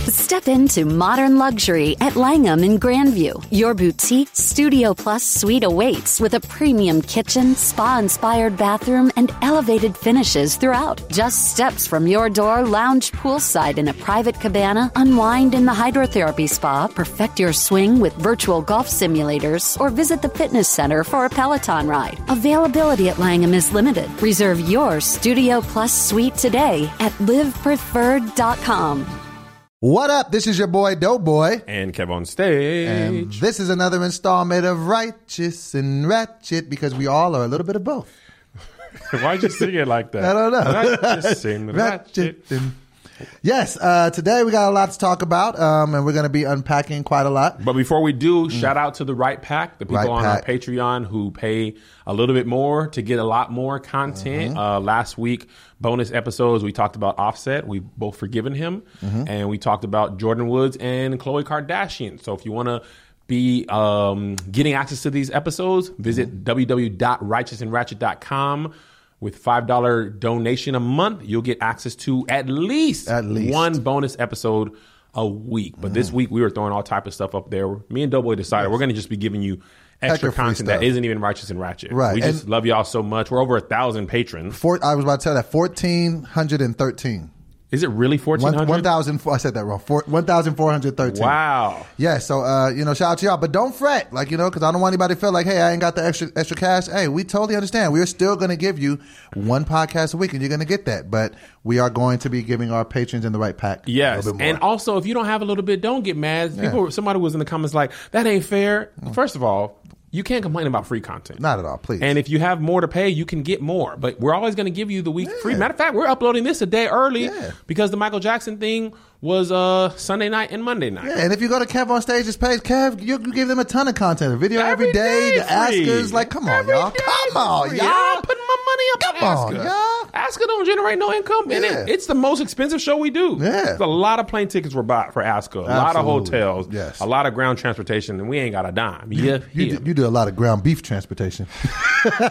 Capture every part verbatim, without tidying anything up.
Step into modern luxury at Langham in Grandview. Your boutique Studio Plus suite awaits with a premium kitchen, spa-inspired bathroom, and elevated finishes throughout. Just steps from your door, lounge poolside in a private cabana, unwind in the hydrotherapy spa, perfect your swing with virtual golf simulators, or visit the fitness center for a Peloton ride. Availability at Langham is limited. Reserve your Studio Plus suite today at live preferred dot com. What up? This is your boy Doughboy. And Kev on stage. And this is another installment of Righteous and Ratchet, because we all are a little bit of both. Why'd you sing it like that? I don't know. Righteous and Ratchet. And... Yes, uh, today we got a lot to talk about, um, and we're going to be unpacking quite a lot. But before we do, mm. shout out to the Right Pack, the people right on pack. our Patreon who pay a little bit more to get a lot more content. Mm-hmm. Uh, last week, bonus episodes, we talked about Offset. We've both forgiven him. Mm-hmm. And we talked about Jordan Woods and Khloe Kardashian. So if you want to be um, getting access to these episodes, visit mm-hmm. w w w dot righteous and ratchet dot com. With five dollars donation a month, you'll get access to at least, at least. one bonus episode a week. But mm. this week, we were throwing all type of stuff up there. Me and Doughboy decided yes. we're going to just be giving you extra, extra content that isn't even Righteous and Ratchet. Right. We just and love y'all so much. We're over a thousand patrons. Four, I was about to tell that, one thousand four hundred thirteen. Is it really fourteen hundred? one thousand, I said that wrong. one thousand four hundred thirteen. Wow. Yeah, so, uh, you know, shout out to y'all. But don't fret, like, you know, because I don't want anybody to feel like, hey, I ain't got the extra extra cash. Hey, we totally understand. We're still going to give you one podcast a week, and you're going to get that. But we are going to be giving our patrons in the Right Pack yes. a little bit more. And also, if you don't have a little bit, don't get mad. People, yeah. Somebody was in the comments like, that ain't fair. Mm. First of all, you can't complain about free content. Not at all, please. And if you have more to pay, you can get more. But we're always going to give you the week yeah. free. Matter of fact, we're uploading this a day early yeah. because the Michael Jackson thing was uh, Sunday night and Monday night. Yeah, and if you go to Kev on Stage's page, Kev, you, you give them a ton of content. A video every, every day, day the Askers. Like, come on, every y'all. Come on, free. y'all. I'm putting my money up come on Asker. On, y'all. Asker don't generate no income. And yeah. it, it's the most expensive show we do. Yeah. A lot of plane tickets were bought for Asker. A Absolutely. lot of hotels. Yes. A lot of ground transportation. And we ain't got a dime. Yeah, you, you, do, you do a lot of ground beef transportation. All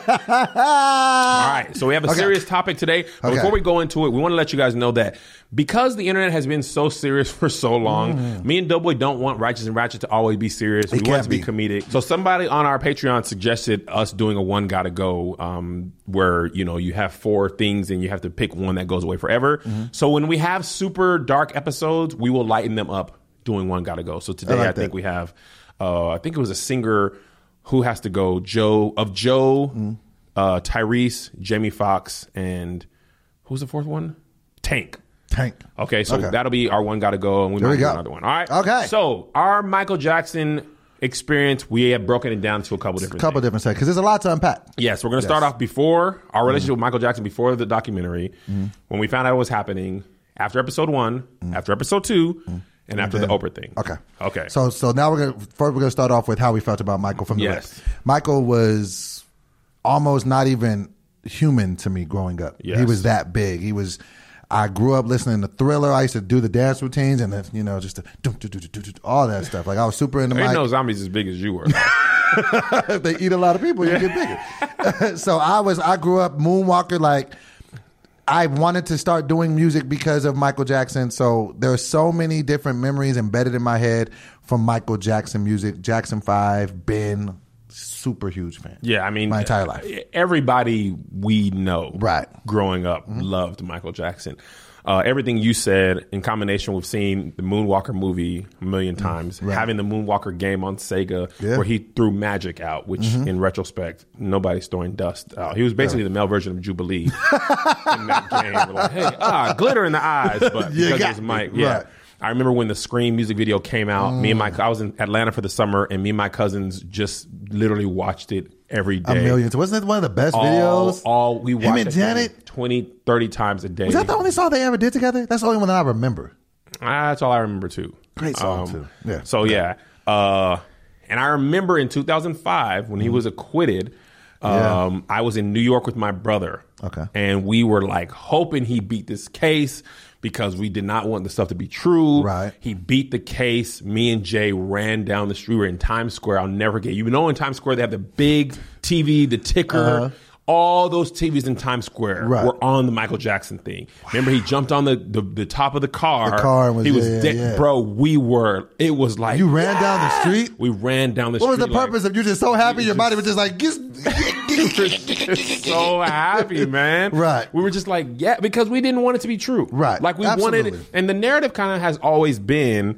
right. So we have a okay. serious topic today. But okay. before we go into it, we want to let you guys know that because the internet has been so serious for so long, mm. me and Doughboy don't want Righteous and Ratchet to always be serious. We it want it to be. be comedic. So somebody on our Patreon suggested us doing a one gotta go, um, where, you know, you have four things and you have to pick one that goes away forever. Mm-hmm. So when we have super dark episodes, we will lighten them up doing one gotta go. So today I, like I think we have, uh, I think it was a singer who has to go, Joe, of Joe, mm. uh, Tyrese, Jamie Foxx, and who's the fourth one? Tank. Tank. Okay, so okay. that'll be our one gotta go, and we there might we do go. another one. All right. Okay. So our Michael Jackson experience, we have broken it down to a couple different a couple things. different things because there's a lot to unpack. Yes, we're going to yes. start off before our relationship mm. with Michael Jackson, before the documentary, mm. when we found out what was happening, after episode one, mm. after episode two, mm. and, and after then, the Oprah thing. Okay. Okay. So so now we're gonna first we're gonna start off with how we felt about Michael from the yes. rip. Michael was almost not even human to me growing up. Yes. He was that big. He was. I grew up listening to Thriller. I used to do the dance routines and then, you know, just the, dum, dum, dum, dum, dum, all that stuff. Like I was super into There ain't Mike. no zombies as big as you were. If they eat a lot of people, you get bigger. So I was. I grew up Moonwalker. Like I wanted to start doing music because of Michael Jackson. So there are so many different memories embedded in my head from Michael Jackson music. Jackson five, Ben. Super huge fan. Yeah, I mean, my entire life. Everybody we know, right, growing up, mm-hmm. loved Michael Jackson. Uh, everything you said, in combination with seeing the Moonwalker movie a million times, right. having the Moonwalker game on Sega, yeah. where he threw magic out, which mm-hmm. in retrospect, nobody's throwing dust out. He was basically yeah. the male version of Jubilee in that game. Like, hey, ah, glitter in the eyes, but because it was Mike, yeah. Right. I remember when the Scream music video came out, mm. me and my, I was in Atlanta for the summer, and me and my cousins just literally watched it every day. A million. Wasn't it one of the best all, videos? All we watched Him and it Janet? twenty, thirty times a day. Was that the only song they ever did together? That's the only one that I remember. Ah, that's all I remember too. Great song um, too. Yeah. So yeah. Uh, and I remember in two thousand five when he was acquitted, um, yeah. I was in New York with my brother. Okay. And we were like hoping he beat this case because we did not want the stuff to be true. Right. He beat the case. Me and Jay ran down the street. We were in Times Square. I'll never forget. You know, in Times Square, they have the big T V, the ticker. Uh-huh. all those T Vs in Times Square Right. were on the Michael Jackson thing. Wow. Remember, he jumped on the, the, the top of the car. The car was, he was yeah, dead. yeah. Bro, we were, it was like. You ran yeah. down the street? We ran down the what street. What was the purpose like, of you just so happy your body was just like, get, so happy, man. Right. We were just like, yeah, because we didn't want it to be true. Right. Like we Absolutely. wanted, and the narrative kind of has always been,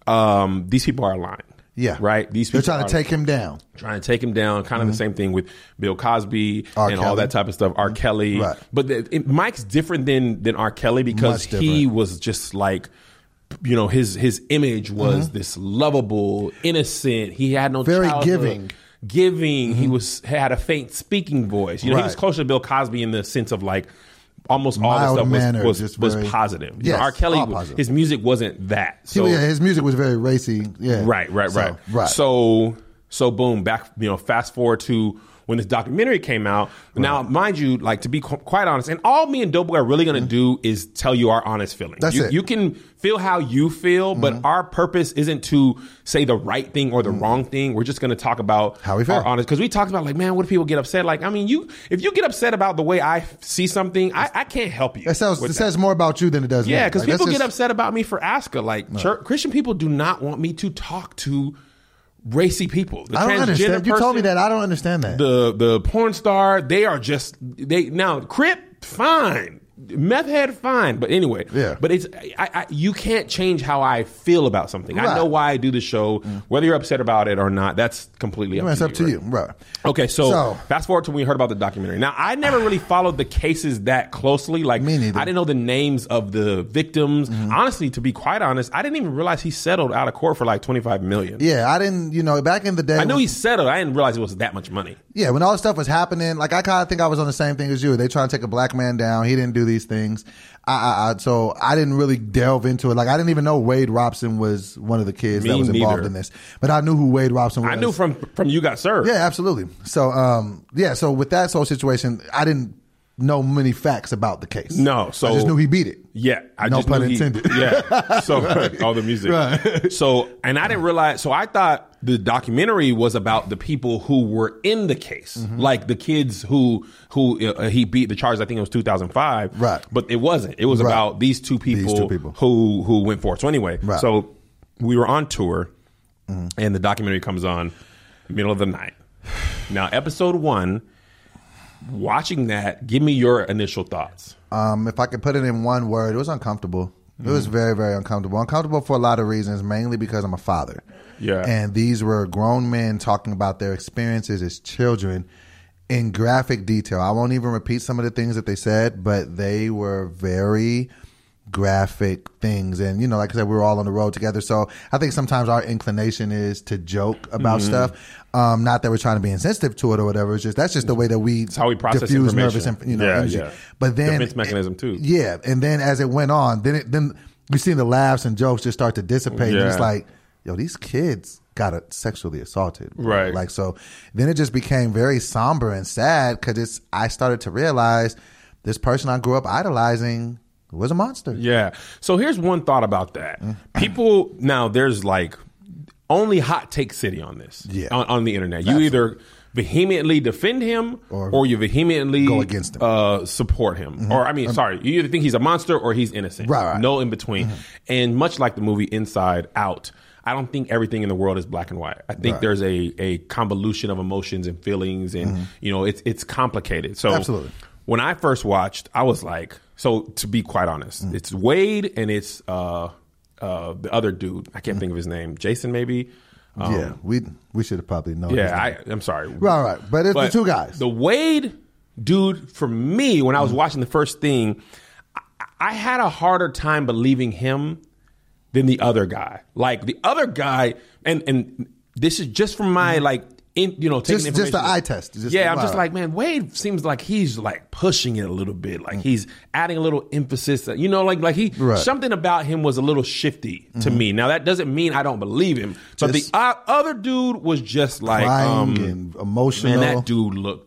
um, these people are lying. Yeah. Right? These people They're trying to take him down. Trying to take him down. Kind of mm-hmm. the same thing with Bill Cosby R. and Kelly. all that type of stuff. R. Mm-hmm. Kelly. Right. But the, it, Mike's different than, than R. Kelly because he was just like, you know, his, his image was mm-hmm. this lovable, innocent. He had no Very childhood. giving. Giving. Mm-hmm. He was had a faint speaking voice. You know, right. he was closer to Bill Cosby in the sense of like, almost all Mild the stuff manner, was was, was very, positive. You yes, know, R. Kelly, all positive. His music wasn't that. So, yeah, his music was very racy. Yeah, right, right, so, right, right. So, so boom, back. You know, fast forward to when this documentary came out. Right. Now, mind you, like to be qu- quite honest, and all me and Doughboy are really going to mm-hmm. do is tell you our honest feelings. That's you, it. You can feel how you feel, but mm-hmm. our purpose isn't to say the right thing or the mm-hmm. wrong thing. We're just going to talk about how we feel. Our honest, because we talked about like, man, what if people get upset? Like, I mean, you if you get upset about the way I see something, I, I can't help you. It, sounds, it says more about you than it does. Yeah, because like, people just, get upset about me for Asuka. Like no. church, Christian people do not want me to talk to racy people. The I don't understand. You person, told me that. I don't understand that. The the porn star, they are just they now Crip, fine. Meth head, fine. But anyway, yeah. But it's I, I, you can't change how I feel about something. Right. I know why I do the show. Mm. Whether you're upset about it or not, that's completely up that's to up you. to right? you, right? Okay, so, so fast forward to when we heard about the documentary. Now, I never really followed the cases that closely. Like, me neither. I didn't know the names of the victims. Mm-hmm. Honestly, to be quite honest, I didn't even realize he settled out of court for like twenty-five million dollars. Yeah, I didn't. You know, back in the day, I knew when, he settled. I didn't realize it was that much money. Yeah, when all this stuff was happening, like I kind of think I was on the same thing as you. They trying to take a black man down. He didn't do these things. I, I, I, so I didn't really delve into it. Like I didn't even know Wade Robson was one of the kids Me that was involved neither. in this. But I knew who Wade Robson was. I knew from from You Got Served. Yeah, absolutely. So um, yeah, so with that whole situation, I didn't know many facts about the case. No, so I just knew he beat it. Yeah, I no just pun knew he, intended. Yeah, so right. all the music. Right. So and I didn't realize. So I thought the documentary was about the people who were in the case, mm-hmm. like the kids who who uh, he beat the charges. I think it was two thousand five. Right. But it wasn't. It was right. about these two people, these two people who who went for it. So anyway, right. so we were on tour, mm-hmm. and the documentary comes on middle of the night. Now, episode one. Watching that, give me your initial thoughts. Um, if I could put it in one word, it was uncomfortable. It was very, very uncomfortable. Uncomfortable for a lot of reasons, mainly because I'm a father. Yeah. And these were grown men talking about their experiences as children in graphic detail. I won't even repeat some of the things that they said, but they were very graphic things. And, you know, like I said, we were all on the road together. So I think sometimes our inclination is to joke about mm-hmm. stuff. Um, not that we're trying to be insensitive to it or whatever. It's just, that's just the way that we it's how we process diffuse information. nervous, you know, yeah, energy. Yeah. But then, defense mechanism too. Yeah. And then as it went on, then it, then we seen the laughs and jokes just start to dissipate. Yeah. And it's like, yo, these kids got sexually assaulted. Right. Like, so then it just became very somber and sad because it's, I started to realize this person I grew up idolizing was a monster. Yeah. So here's one thought about that. People, now there's like only hot take city on this. Yeah. On, on the internet. You Absolutely. either vehemently defend him or, or you vehemently go against him. Uh, support him. Mm-hmm. Or, I mean, um, sorry, you either think he's a monster or he's innocent. Right, right. No in between. Mm-hmm. And much like the movie Inside Out, I don't think everything in the world is black and white. I think right. there's a, a convolution of emotions and feelings and, mm-hmm. you know, it's it's complicated. So Absolutely. When I first watched, I was like, so to be quite honest, mm. it's Wade and it's uh, uh, the other dude. I can't mm. think of his name. Jason, maybe? Um, yeah, we we should have probably known. Yeah, I, I'm sorry. Right, right. But it's but the two guys. The Wade dude, for me, when I was mm. watching the first thing, I, I had a harder time believing him than the other guy. Like the other guy, and and this is just from my mm. like, in, you know, taking just, information. just the eye test. Just yeah, the, I'm wow. just like, man, Wade seems like he's like pushing it a little bit. Like mm. he's adding a little emphasis. You know, like like he right. something about him was a little shifty to mm-hmm. me. Now that doesn't mean I don't believe him. But just the uh, other dude was just like crying um, and emotional. Man, that dude looked.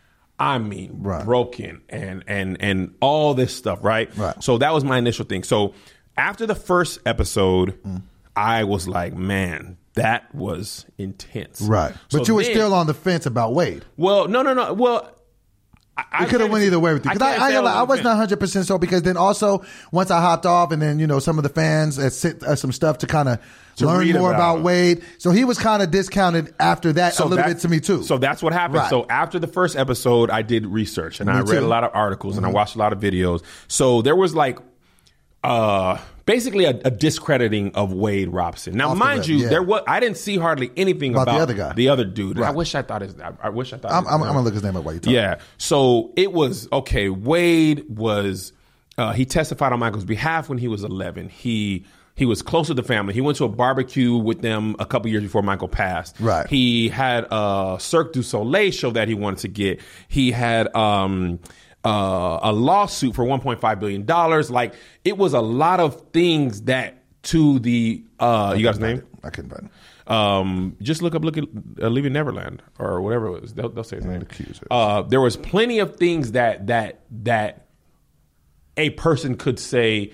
I mean, right. broken and and and all this stuff. Right. Right. So that was my initial thing. So after the first episode, mm. I was like, man. That was intense. Right. But so you were then, still on the fence about Wade. Well, no, no, no. Well, I, it could have went either way with you. Because I, I, I, I, I was not one hundred percent so because then also once I hopped off and then, you know, some of the fans had sent us some stuff to kind of learn more about, about Wade. So he was kind of discounted after that so a little bit to me too. So that's what happened. Right. So after the first episode, I did research and me I read too. a lot of articles mm-hmm. and I watched a lot of videos. So there was like uh, basically a, a discrediting of Wade Robson. Now, Off mind the you, yeah. there was I didn't see hardly anything about, about the other guy, the other dude. Right. I wish I thought his. I, I wish I thought. I'm, his I'm, I'm gonna look his name up while you talk. Yeah. So it was okay. Wade was uh, he testified on Michael's behalf when he was eleven. He. He was close to the family. He went to a barbecue with them a couple years before Michael passed. Right. He had a Cirque du Soleil show that he wanted to get. He had um, uh, a lawsuit for one point five billion dollars. Like, it was a lot of things that to the, uh, you got his name? I couldn't find it. Um, just look up, look at uh, Leaving Neverland or whatever it was. They'll, they'll say his name. The uh, there was plenty of things that that that a person could say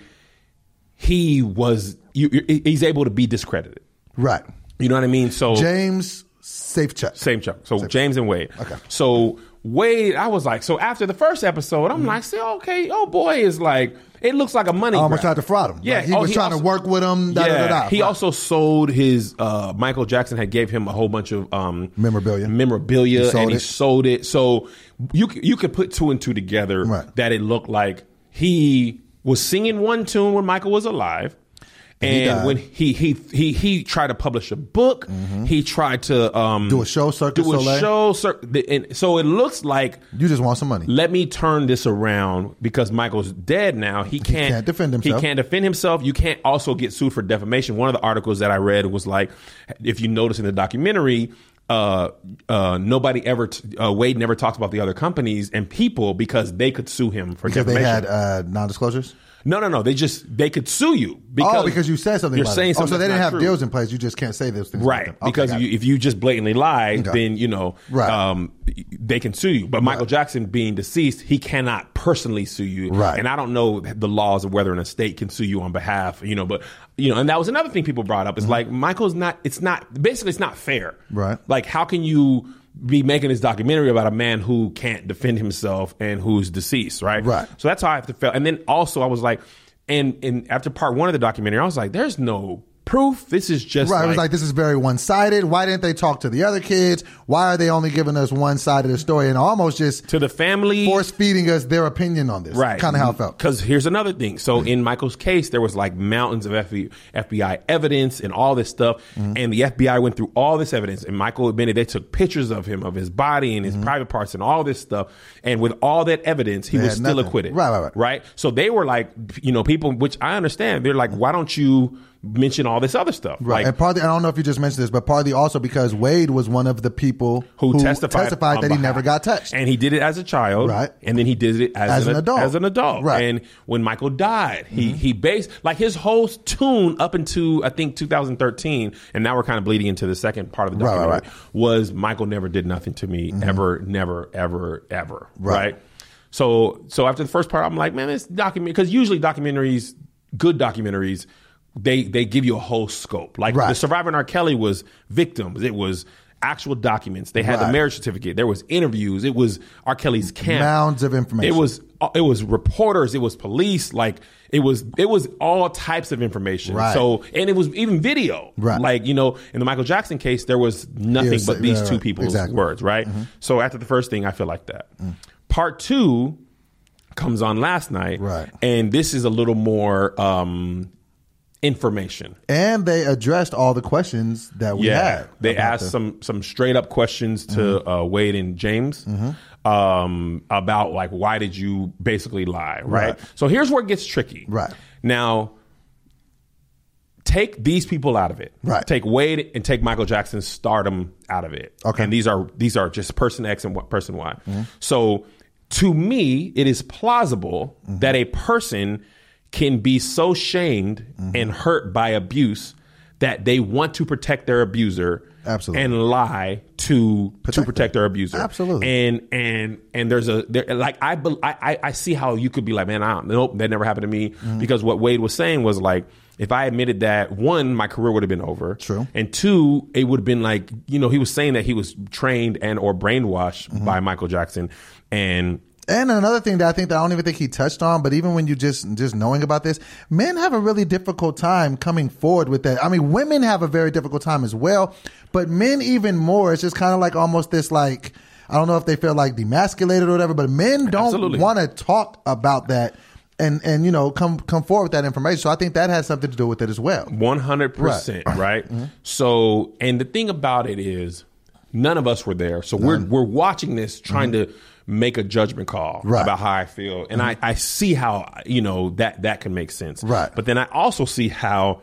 he was, you, he's able to be discredited. Right. You know what I mean? So James Safechuck. Safechuck. So Safe James and Wade. Okay. So Wade, I was like, so after the first episode, I'm mm-hmm. like, say, okay, oh boy, is like, it looks like a money grab. Almost tried to fraud him. Yeah. Like he oh, was he trying also, to work with him. Da, yeah. da, da, da. He right. also sold his, uh, Michael Jackson had gave him a whole bunch of um, memorabilia. Memorabilia. He and he it. sold it. So you, you could put two and two together right. that it looked like he was singing one tune when Michael was alive. And he when he, he he he tried to publish a book, mm-hmm. he tried to um, do a show, Cirque du do a Soleil. show, Cir- and so it looks like you just want some money. Let me turn this around because Michael's dead now. He can't, he can't defend himself. He can't defend himself. You can't also get sued for defamation. One of the articles that I read was like, if you notice in the documentary. Uh, uh, nobody ever, t- uh, Wade never talks about the other companies and people because they could sue him for because defamation. Because they had uh, non-disclosures? No, no, no. They just, they could sue you. Because oh, because you said something you're about saying it. something Oh, so they didn't have true. deals in place. You just can't say those things. Right. Okay, because you, if you just blatantly lie, okay. then, you know, right. um, they can sue you. But Michael right. Jackson being deceased, he cannot personally sue you. Right. And I don't know the laws of whether an estate can sue you on behalf, you know, but, you know, and that was another thing people brought up. It's mm-hmm. like, Michael's not, it's not, basically it's not fair. Right. Like, how can you be making this documentary about a man who can't defend himself and who's deceased, right? Right. So that's how I have to feel. And then also I was like, and, and after part one of the documentary, I was like, there's no proof. This is just right. Like, it was like, this is very one-sided. Why didn't they talk to the other kids? Why are they only giving us one side of the story and almost just to the family force feeding us their opinion on this? Right. Kind of how it felt. Because here's another thing. So mm-hmm. in Michael's case, there was like mountains of F B I evidence and all this stuff. Mm-hmm. And the F B I went through all this evidence. And Michael admitted they took pictures of him, of his body and his mm-hmm. private parts and all this stuff. And with all that evidence, he they was still nothing. acquitted. Right, right, right. Right. So they were like, you know, people, which I understand. They're like, why don't you mention all this other stuff? Right. Like, and partly, I don't know if you just mentioned this, but partly also because Wade was one of the people who, who testified, testified that behalf. he never got touched. And he did it as a child. Right. And then he did it as, as an, an adult. As an adult. Right. And when Michael died, he, mm-hmm. he based, like his whole tune up into, I think, two thousand thirteen, and now we're kind of bleeding into the second part of the documentary, right, right, right. was Michael never did nothing to me, mm-hmm. ever, never, ever, ever. Right. right? So, so after the first part, I'm like, man, this documentary, because usually documentaries, good documentaries, they they give you a whole scope. Like right. The Survivor in R. Kelly was victims. It was actual documents. They had right. the marriage certificate. There was interviews. It was R. Kelly's camp. Mounds of information. It was it was reporters. It was police. Like it was it was all types of information. Right. So and it was even video. Right. Like, you know, in the Michael Jackson case, there was nothing was, but these yeah, two right. people's exactly. words. Right. Mm-hmm. So after the first thing, I feel like that. Mm. Part two comes on last night. Right. And this is a little more um, information. And they addressed all the questions that we yeah, had. They asked the... some some straight up questions to mm-hmm. uh, Wade and James mm-hmm. um, about like, why did you basically lie, right? right? So here's where it gets tricky. Right. Now, take these people out of it. Right. Take Wade and take Michael Jackson's stardom out of it. Okay. And these are these are just person X and person Y. Mm-hmm. So to me, it is plausible mm-hmm. that a person can be so shamed mm-hmm. and hurt by abuse that they want to protect their abuser. Absolutely. And lie to protect to protect their abuser. Absolutely. And and and there's a there, like I, I I see how you could be like, man, I don't, nope, that never happened to me. Mm-hmm. Because what Wade was saying was like, if I admitted that, one, my career would have been over. True. And two, it would have been like, you know, he was saying that he was trained and or brainwashed mm-hmm. by Michael Jackson, and And another thing that I think that I don't even think he touched on, but even when you just just knowing about this, men have a really difficult time coming forward with that. I mean, women have a very difficult time as well, but men even more. It's just kind of like almost this like, I don't know if they feel like demasculated or whatever, but men don't want to talk about that and, and you know, come come forward with that information. So I think that has something to do with it as well. one hundred percent, right? right? Mm-hmm. So, and the thing about it is, none of us were there. So None. we're we're watching this, trying mm-hmm. to make a judgment call right. about how I feel. And mm-hmm. I, I see how, you know, that, that can make sense. Right. But then I also see how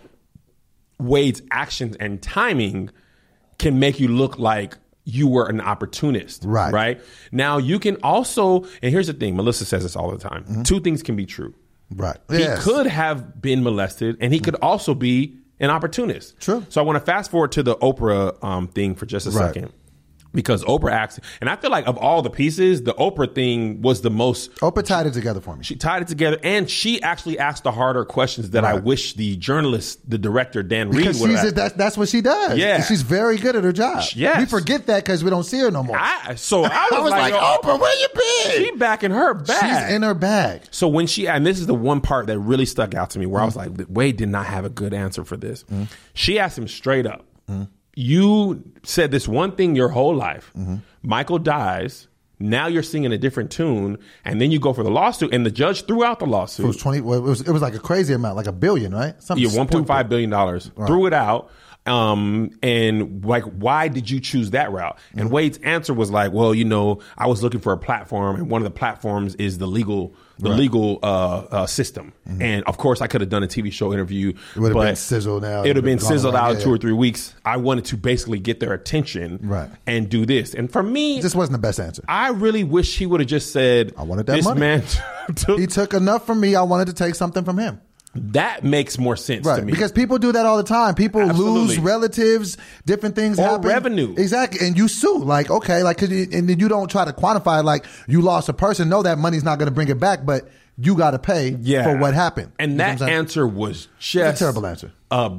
Wade's actions and timing can make you look like you were an opportunist. Right. Right. Now you can also, and here's the thing, Melissa says this all the time. Mm-hmm. Two things can be true. Right. He yes. could have been molested and he could also be an opportunist. True. So I want to fast forward to the Oprah um, thing for just a right. second. Because Oprah asked, and I feel like of all the pieces, the Oprah thing was the most. Oprah tied it together for me. She tied it together, and she actually asked the harder questions that right. I wish the journalist, the director, Dan Reed, would have. That's, that's what she does. Yeah. And she's very good at her job. Yes. We forget that because we don't see her no more. I, so I was, I was like, like, oh, Oprah, where you been? She back in her bag. She's in her bag. So when she, and this is the one part that really stuck out to me where mm. I was like, Wade did not have a good answer for this. Mm. She asked him straight up. Mm. You said this one thing your whole life. Mm-hmm. Michael dies. Now you're singing a different tune, and then you go for the lawsuit, and the judge threw out the lawsuit. It was twenty. Well, it was it was like a crazy amount, like a billion, right? Something yeah, one point five billion dollars. Right. Threw it out. Um, and like, why did you choose that route? And mm-hmm. Wade's answer was like, well, you know, I was looking for a platform, and one of the platforms is the legal, the right. legal uh, uh, system. Mm-hmm. And of course, I could have done a T V show interview. It would have been sizzled out. It would have been sizzled out in two or three weeks. I wanted to basically get their attention, right. and do this. And for me, this wasn't the best answer. I really wish he would have just said, "I wanted that this money." Man took- he took enough from me. I wanted to take something from him. That makes more sense right. to me. Because people do that all the time. People Absolutely. lose relatives, different things or happen. revenue. Exactly. And you sue. Like, okay, like, cause you, and then you don't try to quantify, like, you lost a person. No, that money's not going to bring it back, but you got to pay yeah. for what happened. And you that answer was just a terrible answer.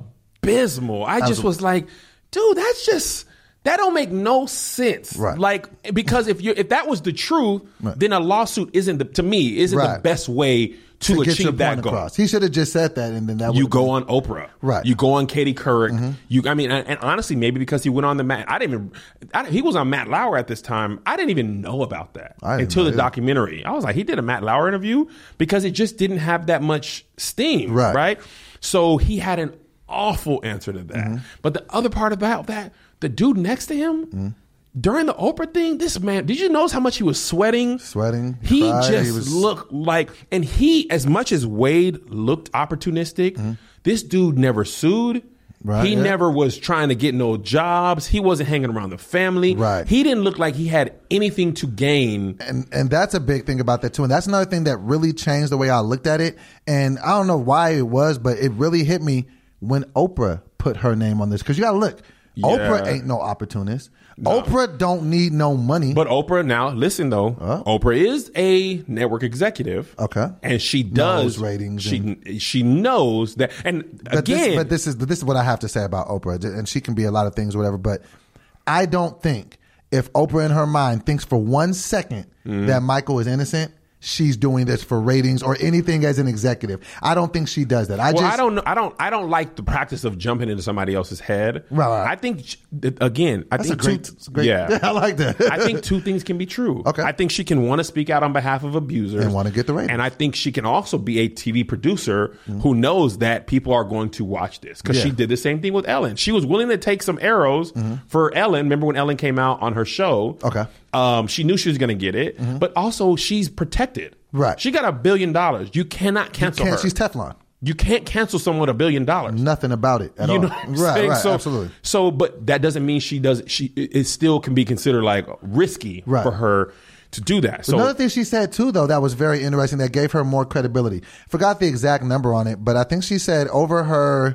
Abysmal. I just was like, dude, that's just, that don't make no sense. Right. Like, because if you if that was the truth, right. then a lawsuit isn't, the, to me, isn't right. the best way to, to achieve that goal. Across. He should have just said that, and then that you would go been... on Oprah, right? You go on Katie Couric. Mm-hmm. You, I mean, and, and honestly, maybe because he went on the Matt. I didn't even. I, he was on Matt Lauer at this time. I didn't even know about that until the either. documentary. I was like, he did a Matt Lauer interview because it just didn't have that much steam, right? Right. So he had an awful answer to that. Mm-hmm. But the other part about that, the dude next to him. Mm-hmm. During the Oprah thing, this man, did you notice how much he was sweating? Sweating. He cried, just he was... looked like, and he, as much as Wade looked opportunistic, mm-hmm. this dude never sued. Right, he yeah. never was trying to get no jobs. He wasn't hanging around the family. Right. He didn't look like he had anything to gain. And and that's a big thing about that too. And that's another thing that really changed the way I looked at it. And I don't know why it was, but it really hit me when Oprah put her name on this. Because you got to look. Yeah. Oprah ain't no opportunist. No. Oprah don't need no money. But Oprah, now listen though, uh, Oprah is a network executive. Okay, and she does knows ratings. She and, she knows that. And but again, this, but this is this is what I have to say about Oprah, and she can be a lot of things, or whatever. But I don't think if Oprah in her mind thinks for one second mm-hmm. that Michael is innocent, she's doing this for ratings or anything as an executive. I don't think she does that. I well, just I don't know. I don't. I don't like the practice of jumping into somebody else's head. Right. right. I think again. I That's think a great, two, great. Yeah, I like that. I think two things can be true. Okay. I think she can want to speak out on behalf of abusers and want to get the ratings. And I think she can also be a T V producer mm-hmm. who knows that people are going to watch this because yeah. she did the same thing with Ellen. She was willing to take some arrows mm-hmm. for Ellen. Remember when Ellen came out on her show? Okay. Um, she knew she was going to get it, mm-hmm. but also she's protected. Right. She got a billion dollars. You cannot cancel you can't, her. She's Teflon. You can't cancel someone with a billion dollars. Nothing about it at you all. Know what I'm right, saying? right, so, absolutely. So, but that doesn't mean she does. She it still can be considered like risky right. for her to do that. So another thing she said too, though, that was very interesting. That gave her more credibility. Forgot the exact number on it, but I think she said over her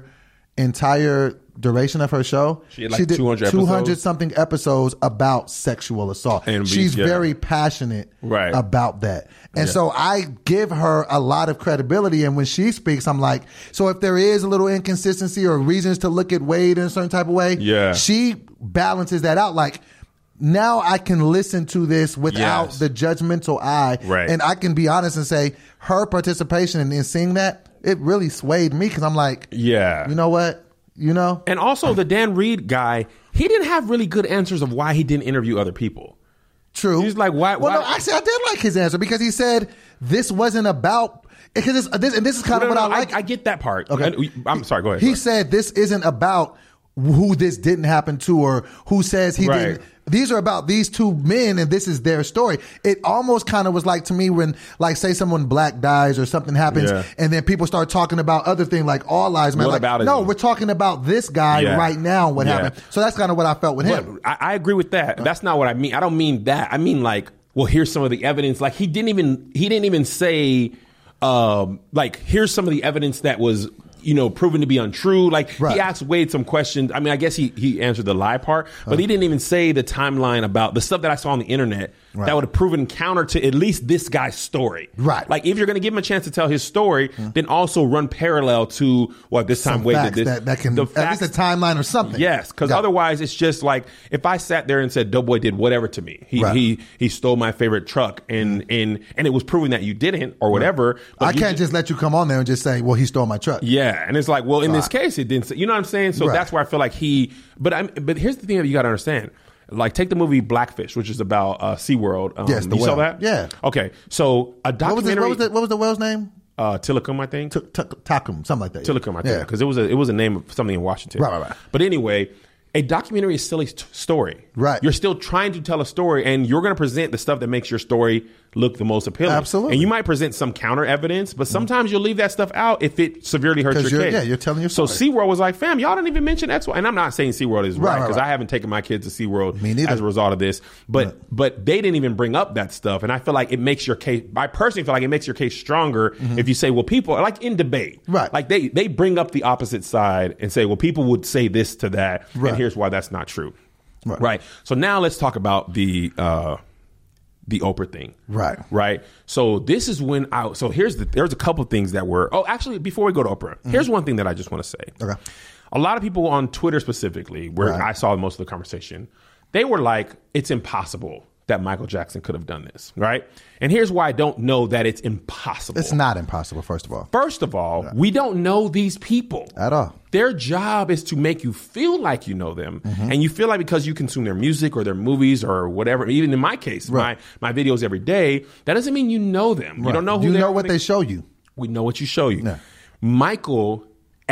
entire duration of her show, she, had like she did two hundred something episodes about sexual assault. And She's yeah. very passionate right. about that. And yeah. so I give her a lot of credibility. And when she speaks, I'm like, so if there is a little inconsistency or reasons to look at Wade in a certain type of way, yeah. she balances that out. Like, now I can listen to this without Yes. the judgmental eye. Right. And I can be honest and say her participation in, in seeing that, it really swayed me because I'm like, Yeah. you know what? You know? And also the Dan Reed guy, he didn't have really good answers of why he didn't interview other people. True. He's like, why? Well, why? no, actually, I did like his answer because he said this wasn't about. Because this, and this is kind No, of no, what no, I like. I, I get that part. Okay. And I'm sorry, go ahead. He go ahead. said this isn't about who this didn't happen to or who says he Right. didn't. These are about these two men and this is their story. It almost kind of was like to me when, like, say someone black dies or something happens Yeah. and then people start talking about other things like all lives matter. What Like, about it? no, we're talking about this guy Yeah. right now, what Yeah. happened. So that's kind of what I felt with But him. I, I agree with that. That's not what I mean. I don't mean that. I mean like, well, here's some of the evidence. Like he didn't even he didn't even say, um, like here's some of the evidence that was, you know, proven to be untrue. Like Right. he asked Wade some questions. I mean, I guess he he answered the lie part, but he didn't even say the timeline about the stuff that I saw on the internet Right. that would have proven counter to at least this guy's story. Right. Like if you're going to give him a chance to tell his story, then also run parallel to what this time Some Wade facts did this. that, that can The at least a facts- timeline or something. Yes, because Yeah. otherwise it's just like if I sat there and said Doughboy did whatever to me. He Right. he he stole my favorite truck and and and it was proven that you didn't or whatever. but I you can't just let you come on there and just say, well, he stole my truck. yeah, and it's like, well, in this Right. case, it didn't. Say, you know what I'm saying? So Right. that's where I feel like he. But I'm. But here's the thing that you got to understand. Like, take the movie Blackfish, which is about uh, SeaWorld. Um, Yes, the you saw whale. that? Yeah. Okay, so a What was, the, documentary. what, was the, what was the whale's name? uh, Tillicum, I think. T- T- Takum, something like that. Tillicum, I think, Yeah. because it was a it was a name of something in Washington. Right, right, right. But anyway, a documentary is still a st- story. Right. You're still trying to tell a story, and you're going to present the stuff that makes your story look the most appealing. Absolutely. And you might present some counter evidence, but sometimes you'll leave that stuff out if it severely hurts 'Cause your you're- case. yeah, you're telling your So story. SeaWorld was like, fam, y'all didn't even mention X, Y. And I'm not saying SeaWorld is Right, right right, because right. I haven't taken my kids to SeaWorld Me neither. as a result of this. But but they didn't even bring up that stuff. And I feel like it makes your case, I personally feel like it makes your case stronger if you say, well, people, like in debate, Right. like they, they bring up the opposite side and say, well, people would say this to that. Right. And here's why that's not true. Right. Right. So now let's talk about the uh, the Oprah thing. Right. Right. So this is when I. So here's the. There's a couple things that were. Oh, actually, before we go to Oprah, here's one thing that I just want to say. Okay. A lot of people on Twitter specifically, where Right. I saw most of the conversation, they were like, "It's impossible that Michael Jackson could have done this." Right. And here's why I don't know that it's impossible. It's not impossible, first of all. First of all, we don't know these people At all. Their job is to make you feel like you know them, Mm-hmm. and you feel like because you consume their music or their movies or whatever. Even in my case, Right. my my videos every day. That doesn't mean you know them. You don't know who You they know are. what they show you. We know what you show you. Yeah. Michael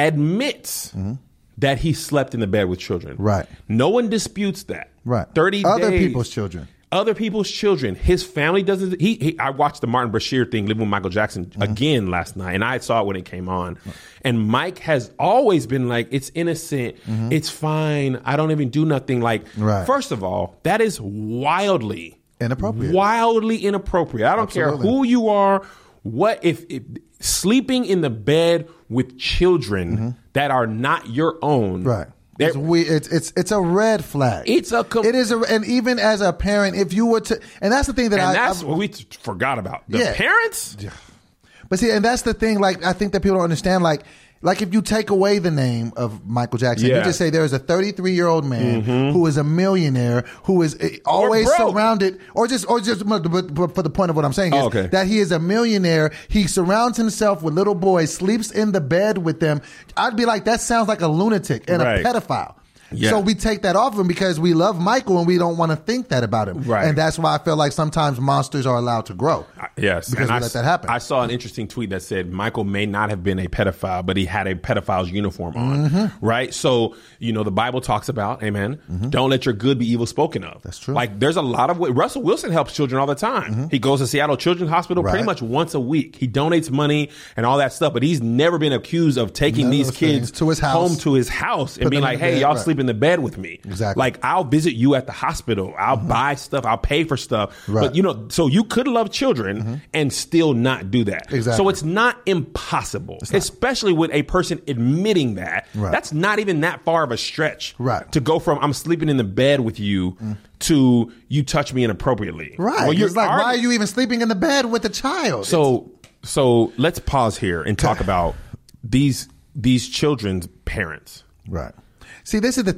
admits that he slept in the bed with children. Right. No one disputes that. Right. Thirty Other days- people's children. Other people's children. His family doesn't. He, he. I watched the Martin Bashir thing, Living with Michael Jackson, Mm-hmm. again last night, and I saw it when it came on. And Mike has always been like, "It's innocent. It's fine. I don't even do nothing." Like, Mm-hmm. Right. first of all, that is wildly Inappropriate. Wildly inappropriate. I don't Absolutely. care who you are. What if, if sleeping in the bed with children that are not your own? Mm-hmm. Right. they're- It's, we, it's it's it's a red flag. It's a com- it is a, and even as a parent, if you were to, and that's the thing that and I, that's I what we t- forgot about. The Yeah. parents. but see, and that's the thing. Like I think that people don't understand. Like like if you take away the name of Michael Jackson, Yeah. you just say there is a thirty-three year old man who is a millionaire who is eh, always broke. surrounded, or just or just but, but, but for the point of what I'm saying is Oh, okay. that he is a millionaire. He surrounds himself with little boys, sleeps in the bed with them. I'd be like, that sounds like a lunatic and Right. a pedophile. Yeah. So we take that off him because we love Michael and we don't want to think that about him. Right. And that's why I feel like sometimes monsters are allowed to grow. Yes, Because and we I, let that happen. I saw an interesting tweet that said Michael may not have been a pedophile, but he had a pedophile's uniform on. Mm-hmm. Right? So, you know, the Bible talks about, amen, don't let your good be evil spoken of. That's true. Like, there's a lot of way. Russell Wilson helps children all the time. He goes to Seattle Children's Hospital pretty Mm-hmm. Right. much once a week. He donates money and all that stuff, but he's never been accused of taking None of these those kids things. To his house. home to his house and Put being them in like, the hey, bed, y'all right. sleep in the bed with me. Exactly. Like, I'll visit you at the hospital. I'll buy stuff. I'll pay for stuff. Right. But, you know, so you could love children and still not do that. Exactly. So it's not impossible, especially with a person admitting that. Right. That's not even that far of a stretch. Right. To go from I'm sleeping in the bed with you to you touch me inappropriately. Right. Well, you're it's like, why already- are you even sleeping in the bed with a child? So so let's pause here and talk about these these children's parents. right. See, this is the thing.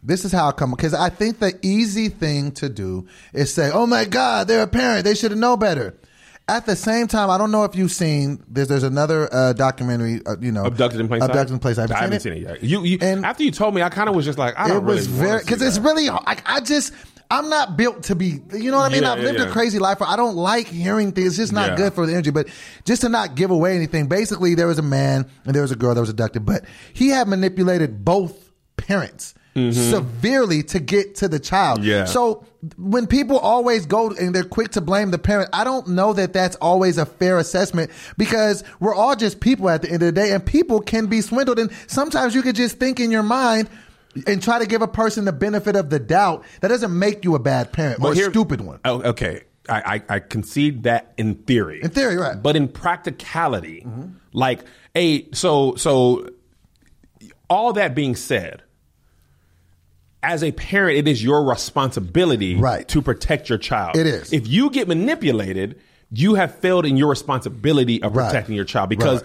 This is how I come, because I think the easy thing to do is say, oh my God, they're a parent. They should have known better. At the same time, I don't know if you've seen, there's, there's another uh, documentary, uh, you know. Abducted in Plain Sight? Abducted in Plain Sight. I haven't seen it, seen it yet. You, you, and after you told me, I kind of was just like, I don't it was really very, because it's really, I, I just, I'm not built to be, you know what I mean? Yeah, I've yeah, lived yeah. a crazy life. Where I don't like hearing things. It's just not Yeah. good for the energy. But just to not give away anything, basically there was a man and there was a girl that was abducted, but he had manipulated both parents. Mm-hmm. Severely to get to the child. Yeah. So when people always go and they're quick to blame the parent, I don't know that that's always a fair assessment, because we're all just people at the end of the day, and people can be swindled. And sometimes you could just think in your mind and try to give a person the benefit of the doubt. That doesn't make you a bad parent or But here- a stupid one. Oh, okay. I, I, I concede that in theory. In theory, right. But in practicality, mm-hmm. like, a so so all that being said, as a parent, it is your responsibility right. to protect your child. It is. If you get manipulated, you have failed in your responsibility of Right. protecting your child, because Right.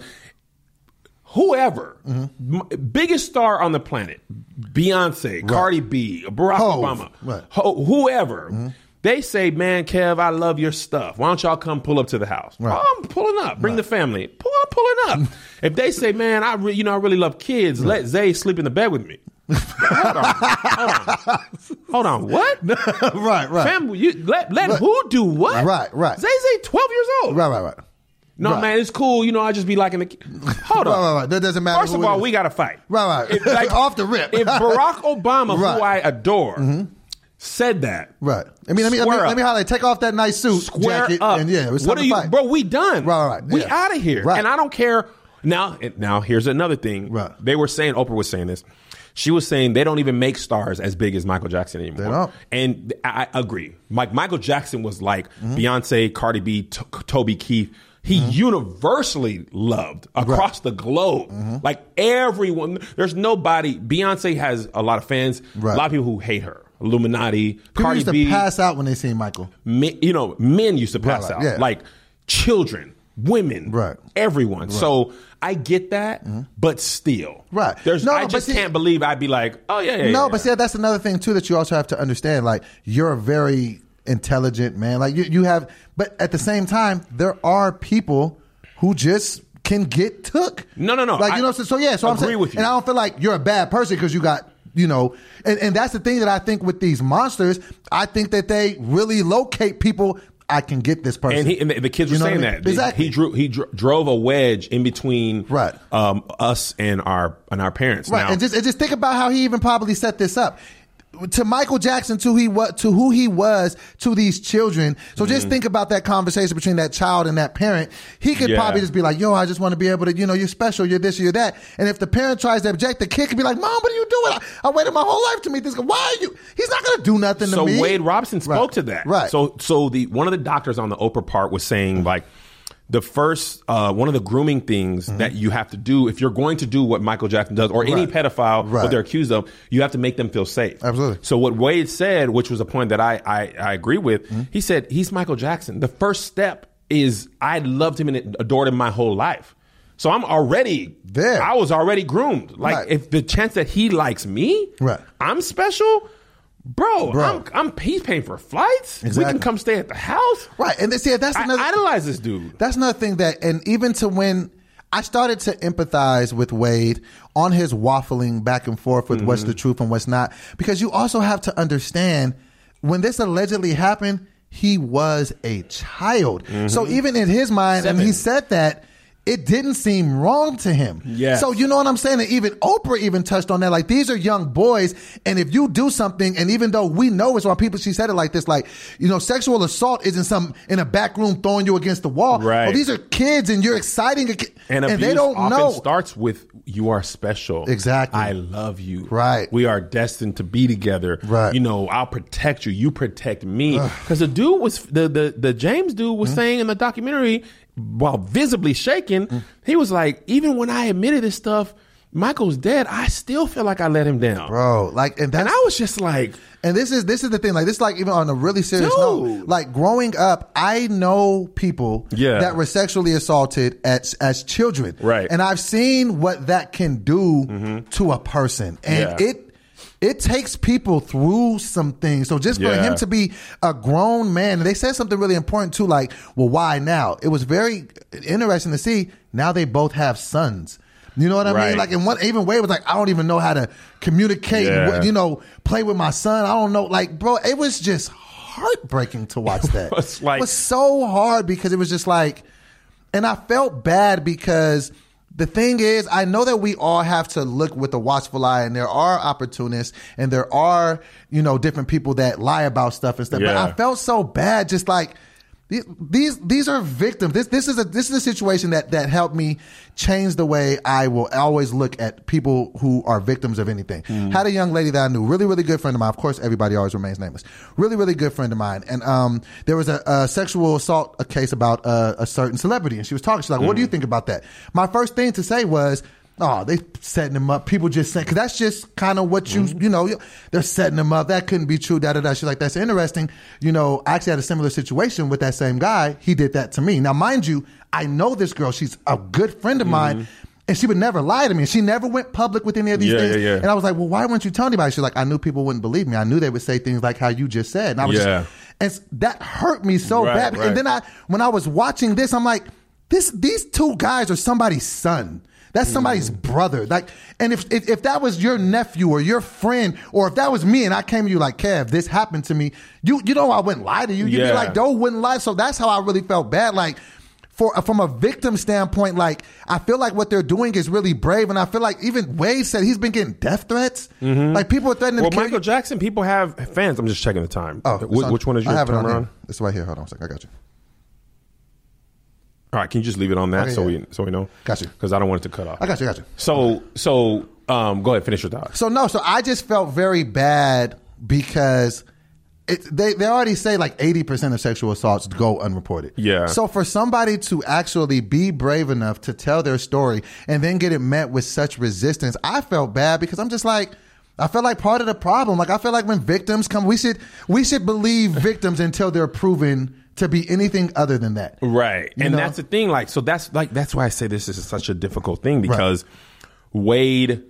whoever, Mm-hmm. m- biggest star on the planet, Beyonce, Cardi B, Barack Hov. Obama, Right. ho- whoever, mm-hmm. they say, man, Kev, I love your stuff. Why don't y'all come pull up to the house? Right. Oh, I'm pulling up. Bring Right. the family. Pull up, pulling up. If they say, man, I re- you know I really love kids, Right. let Zay sleep in the bed with me. hold on, hold on, hold on. What? right, right. Fam, you let let Right. who do what? Right, right. Zay Zay, twelve years old. Right, right, right. No, Right. man, it's cool. You know, I just be liking the. ki- Hold on. Right, right, right. That doesn't matter. First who of it all, is. we got to fight. Right, right. If, like, Off the rip. If Barack Obama, Right. who I adore, mm-hmm. said that, Right. I mean, let me let me, Square let me up. holler. Take off that nice suit, square jacket, up. and yeah, it was time what are to you, fight. bro? We done. Right, right, right. We Yeah. out of here. Right. And I don't care. Now, now here's another thing. Right. They were saying, Oprah was saying this. She was saying they don't even make stars as big as Michael Jackson anymore. They don't. And I, I agree. Like Michael Jackson was like Mm-hmm. Beyonce, Cardi B, T- Toby Keith. He mm-hmm. universally loved across right. the globe. Mm-hmm. Like everyone, there's nobody. Beyonce has a lot of fans. Right. A lot of people who hate her. Illuminati, People Cardi used to B. pass out when they seen Michael. Men, you know, men used to pass Right, right, out. yeah. Like children, women, Right. everyone. Right. So I get that, mm-hmm. but still, right? There's, no, I but just see, can't believe I'd be like, oh yeah, yeah. No, yeah, but yeah. see, that's another thing too that you also have to understand. Like, you're a very intelligent man. Like you, you have, but at the same time, there are people who just can get took. No, no, no. Like, you I know, so, so yeah, so I'm agree saying, with you. and I don't feel like you're a bad person because you got, you know, and, and that's the thing that I think with these monsters, I think that they really locate people. I can get this person. And, he, and the, the kids were You know saying what I mean? that. Exactly. He drew. He dro- drove a wedge in between Right. um, us and our and our parents. Right, Now, and just and just think about how he even probably set this up. To Michael Jackson, to he what to who he was to these children. So just Mm-hmm. think about that conversation between that child and that parent. He could Yeah. probably just be like, "Yo, I just want to be able to, you know, you're special, you're this, you're that." And if the parent tries to object, the kid could be like, "Mom, what are you doing? I, I waited my whole life to meet this guy. Why are you?" He's not going to do nothing so to me. Wade Robson spoke Right. to that. Right. So so the one of the doctors on the Oprah part was saying like. The first, uh, one of the grooming things mm-hmm. that you have to do if you're going to do what Michael Jackson does or any Right. pedophile, Right. what they're accused of, you have to make them feel safe. Absolutely. So what Wade said, which was a point that I I, I agree with, Mm-hmm. he said he's Michael Jackson. The first step is I loved him and adored him my whole life. So I'm already There. I was already groomed. Like Right. if the chance that he likes me, Right. I'm special. Bro, Bro. I'm, I'm he's paying for flights. We Exactly. can come stay at the house. Right, and see, that's I another. idolize this dude. That's another thing that, and even to when I started to empathize with Wade on his waffling back and forth with Mm-hmm. what's the truth and what's not, because you also have to understand when this allegedly happened, he was a child. Mm-hmm. So even in his mind, and Seven. he said that, it didn't seem wrong to him. Yes. So you know what I'm saying? And even Oprah even touched on that. Like, these are young boys, and if you do something, and even though we know it's wrong, people, she said it like this, like, you know, sexual assault isn't some in a back room throwing you against the wall. Right. Well, these are kids, and you're exciting a kid, And, and abuse they don't often know. starts with you are special. Exactly. I love you. Right. We are destined to be together. Right. You know, I'll protect you. You protect me. Because the dude was the, the the James dude was Mm-hmm. saying in the documentary, while visibly shaking, Mm. he was like, even when I admitted this stuff, Michael's dead. I still feel like I let him down. Bro, like, and that's, And I was just like, and this is this is the thing. Like, this is like even on a really serious Dude. note. Like, growing up, I know people Yeah. that were sexually assaulted as as children, Right. And I've seen what that can do to a person, and Yeah. it it takes people through some things. So just for Yeah. him to be a grown man, and they said something really important too, like, well, why now? It was very interesting to see. Now they both have sons. You know what I Right. mean? Like, in one, even Wade was like, I don't even know how to communicate, Yeah. you know, play with my son. I don't know. Like, bro, it was just heartbreaking to watch that. was like- it was so hard because it was just like, and I felt bad because the thing is, I know that we all have to look with a watchful eye, and there are opportunists and there are, you know, different people that lie about stuff and stuff. But Yeah. I felt so bad, just like, these these these are victims. This this is a this is a situation that that helped me change the way I will always look at people who are victims of anything. Mm. Had a young lady that I knew, really really good friend of mine. Of course, everybody always remains nameless. Really really good friend of mine, and um, there was a, a sexual assault a case about a, a certain celebrity, and she was talking. She's like, "What do you think about that?" My first thing to say was, oh, they setting him up. People just saying, because that's just kind of what you, Mm-hmm. you know, they're setting him up. That couldn't be true, da, da, da. She's like, that's interesting. You know, I actually had a similar situation with that same guy. He did that to me. Now, mind you, I know this girl. She's a good friend of mine. And she would never lie to me. She never went public with any of these Yeah, things. yeah, yeah. And I was like, well, why wouldn't you tell anybody? She's like, I knew people wouldn't believe me. I knew they would say things like how you just said. And I was Yeah. just, and s- that hurt me so Right, bad. right. And then I, when I was watching this, I'm like, this, these two guys are somebody's son. That's somebody's Mm. brother. Like, and if, if if that was your nephew or your friend, or if that was me and I came to you like, Kev, this happened to me, you you know I wouldn't lie to you. You'd Yeah. be like, Doe wouldn't lie. So that's how I really felt bad. Like, for from a victim standpoint, like, I feel like what they're doing is really brave, and I feel like even Wade said he's been getting death threats. Like, people are threatening Well, to kill Michael you. Jackson, people have fans. I'm just checking the time. Oh, Wh- it's on- which one is your I have it on timer here. on? It's right here. Hold on a second. I got you. All right, can you just leave it on that Okay, so yeah. we so we know? Got you. Because I don't want it to cut off. I got you. I got you. So so um, go ahead, finish your thought. So no, so I just felt very bad because it, they they already say like eighty percent of sexual assaults go unreported. Yeah. So for somebody to actually be brave enough to tell their story and then get it met with such resistance, I felt bad because I'm just like, I feel like part of the problem. Like, I feel like when victims come, we should we should believe victims until they're proven to be anything other than that. Right. You And know? that's the thing. Like, so that's like, that's why I say this is such a difficult thing because Wade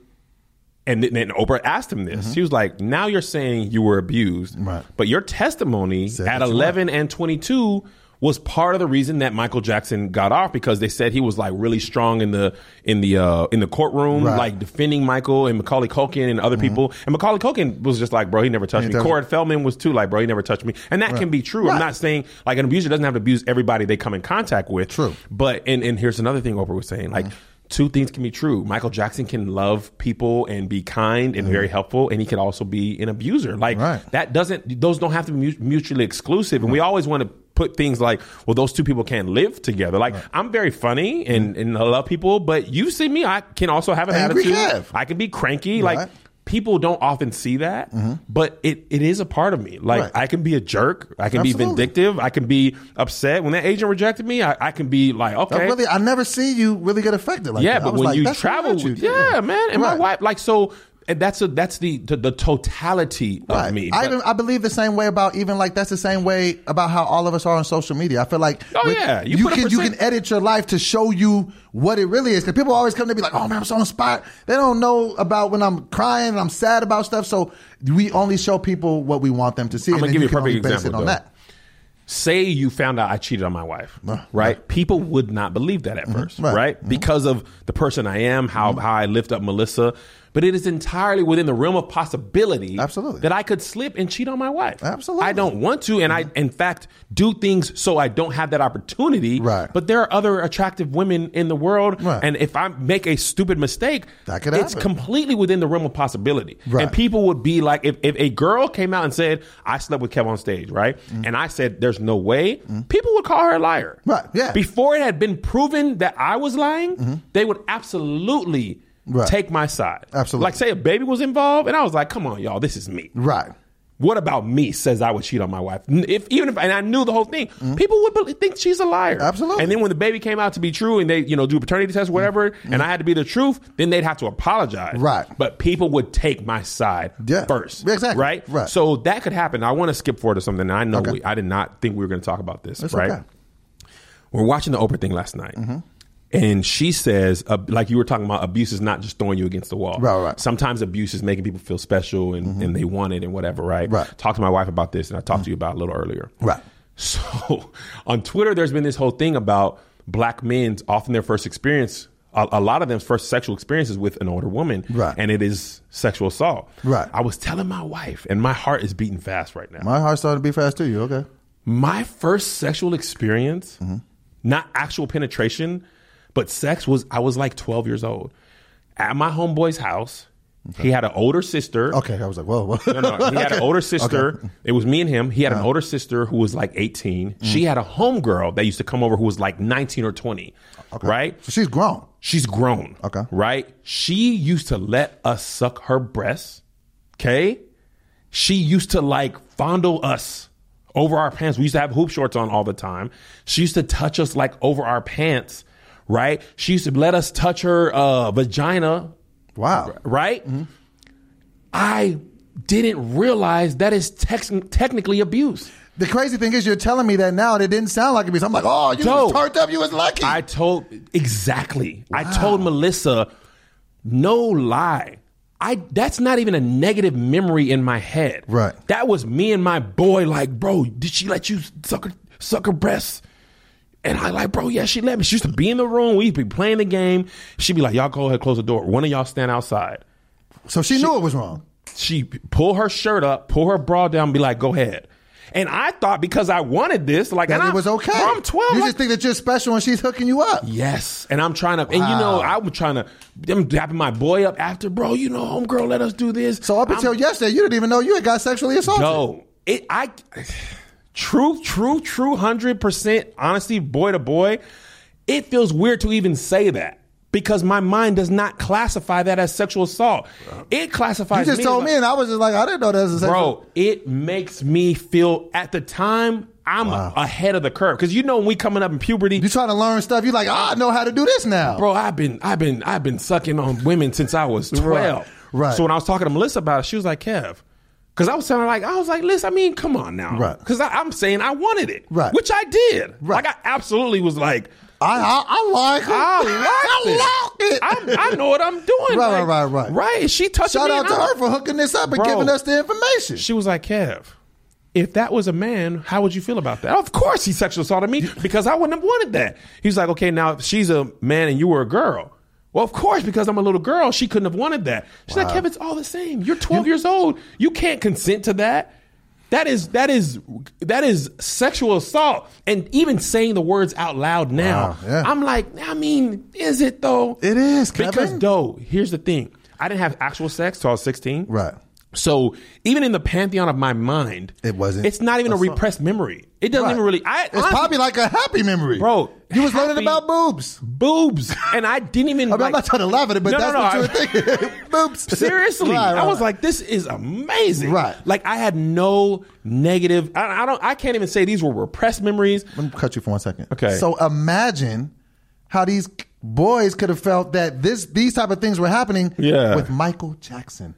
and then and Oprah asked him this. She was like, now you're saying you were abused, Right. but your testimony Said at that you eleven and twenty-two was part of the reason that Michael Jackson got off because they said he was like really strong in the in the uh, in the courtroom, Right. like defending Michael and Macaulay Culkin and other people. And Macaulay Culkin was just like, bro, he never touched He me. doesn't- Corey Feldman was too, like, bro, he never touched me. And that can be true. I'm Right. not saying like an abuser doesn't have to abuse everybody they come in contact with. True. But and and here's another thing Oprah was saying, like. Two things can be true. Michael Jackson can love people and be kind and very helpful, and he can also be an abuser. Like Right. that doesn't; those don't have to be mu- mutually exclusive. And we always want to put things like, "Well, those two people can't live together." Like I'm very funny and, and I love people, but you see me, I can also have an Angry attitude. Kev. I can be cranky. Right. Like people don't often see that, but it, it is a part of me. Like Right. I can be a jerk. I can Absolutely. be vindictive. I can be upset. When that agent rejected me, I, I can be like, I okay. really, I never see you really get affected like Yeah, that. I but was when like, you that's travel, what you with, do. yeah, man, and my Right. wife, like, so, and that's a that's the the, the totality of Right. me. I, But- even, I believe the same way about even like that's the same way about how all of us are on social media. I feel like Oh, with- yeah. You you, put a can you percent- can edit your life to show you what it really is. Because people always come to me like, "Oh man, I'm so inspired." They don't know about when I'm crying and I'm sad about stuff. So we only show people what we want them to see. I'm and gonna then give you a can perfect only base example, it on though. that. Say you found out I cheated on my wife, Uh, right? right. People would not believe that at first, Right. right? Mhm. Because of the person I am, how how I lift up Melissa. But it is entirely within the realm of possibility Absolutely. that I could slip and cheat on my wife. Absolutely. I don't want to, and I, in fact, do things so I don't have that opportunity. Right. But there are other attractive women in the world, Right. and if I make a stupid mistake, That could it's happen. completely within the realm of possibility. Right. And people would be like, if, if a girl came out and said, I slept with Kev on stage, right? Mm. And I said, there's no way, people would call her a liar. Right, yeah. Before it had been proven that I was lying, they would absolutely Right. take my side. Absolutely. Like, say a baby was involved, and I was like, come on, y'all, this is me. Right. What about me says I would cheat on my wife? If even if and I knew the whole thing, people would believe, think she's a liar. Absolutely. And then when the baby came out to be true, and they you know do paternity tests, whatever, and I had to be the truth, then they'd have to apologize. Right. But people would take my side Yeah. first. Exactly. Right. Right. So that could happen. I want to skip forward to something. I know Okay. we, I did not think we were going to talk about this. That's right. okay. We're watching the Oprah thing last night. And she says, uh, like you were talking about, abuse is not just throwing you against the wall. Right, right. Sometimes abuse is making people feel special and, mm-hmm. and they want it and whatever, right? Right. Talked to my wife about this, and I talked mm-hmm. to you about it a little earlier. Right. So on Twitter, there's been this whole thing about black men's, often their first experience, a, a lot of them's first sexual experiences with an older woman. Right. And it is sexual assault. Right. I was telling my wife, and my heart is beating fast right now. My heart's starting to beat fast too. You okay? My first sexual experience, mm-hmm. not actual penetration, but sex was, I was like twelve years old at my homeboy's house. Okay. He had an older sister. Okay, I was like, whoa, whoa. No, no, he had okay. an older sister. Okay. It was me and him. He had uh-huh. an older sister who was like eighteen. Mm. She had a homegirl that used to come over who was like nineteen or twenty. Okay. Right? So she's grown. She's grown. Okay. Right? She used to let us suck her breasts. Okay? She used to like fondle us over our pants. We used to have hoop shorts on all the time. She used to touch us like over our pants. Right? She used to let us touch her uh, vagina. Wow. Right? Mm-hmm. I didn't realize that is tex- technically abuse. The crazy thing is you're telling me that now and it didn't sound like abuse. I'm like, oh, you Dope. was turned up. You was lucky. I told, exactly. Wow. I told Melissa, no lie. I That's not even a negative memory in my head. Right. That was me and my boy like, bro, did she let you suck her, suck her breasts? And I like, bro, yeah, she let me. She used to be in the room. We'd be playing the game. She'd be like, y'all go ahead, close the door. One of y'all stand outside. So she, she knew it was wrong. She pull her shirt up, pull her bra down, and be like, go ahead. And I thought because I wanted this, like, that it was okay. Bro, I'm twelve. You like, just think that you're special and she's hooking you up. Yes. And I'm trying to, wow. and you know, I'm trying to, I'm dapping my boy up after, bro, you know, homegirl, let us do this. So up until I'm, yesterday, you didn't even know you had got sexually assaulted. No. It, I... True, true, true, one hundred percent honesty, boy to boy, it feels weird to even say that because my mind does not classify that as sexual assault. It classifies You just me told as me and I was just like, I didn't know that was a sexual... Bro, it makes me feel, at the time, I'm wow. ahead of the curve. Because you know when we coming up in puberty... You trying to learn stuff, you're like, oh, I know how to do this now. Bro, I've been I've been, I've been sucking on women since I was twelve. Right. Right. So when I was talking to Melissa about it, she was like, Kev... Because I was telling her, like, I was like, listen, I mean, come on now. Right. Because I'm saying I wanted it. Right. Which I did. Right. Like, I absolutely was like, I I, I like it. I like it. I, I know what I'm doing. Right, like, right, right, right. Right. She touched me. Shout out to her for hooking this up and Bro, giving us the information. She was like, Kev, if that was a man, how would you feel about that? Of course he sexually assaulted me because I wouldn't have wanted that. He's like, okay, now if she's a man and you were a girl. Well, of course, because I'm a little girl, she couldn't have wanted that. She's wow. like, Kev, it's all the same. You're twelve you, years old. You can't consent to that. That is that is that is sexual assault. And even saying the words out loud now, wow, yeah. I'm like, I mean, is it though? It is, Kevin. Because though, here's the thing. I didn't have actual sex till I was sixteen. Right. So even in the pantheon of my mind, it wasn't. It's not even a repressed memory. It doesn't right. even really. I, it's honestly, probably like a happy memory, bro. You was happy, learning about boobs, boobs, and I didn't even. I mean, like, I'm not trying to laugh at it, but no, that's no, no, what you were I, thinking. Boobs. Seriously, right, right, I was right. like, this is amazing. Right. Like I had no negative. I, I don't. I can't even say these were repressed memories. Let me cut you for one second. Okay. So imagine how these boys could have felt that this these type of things were happening yeah. with Michael Jackson.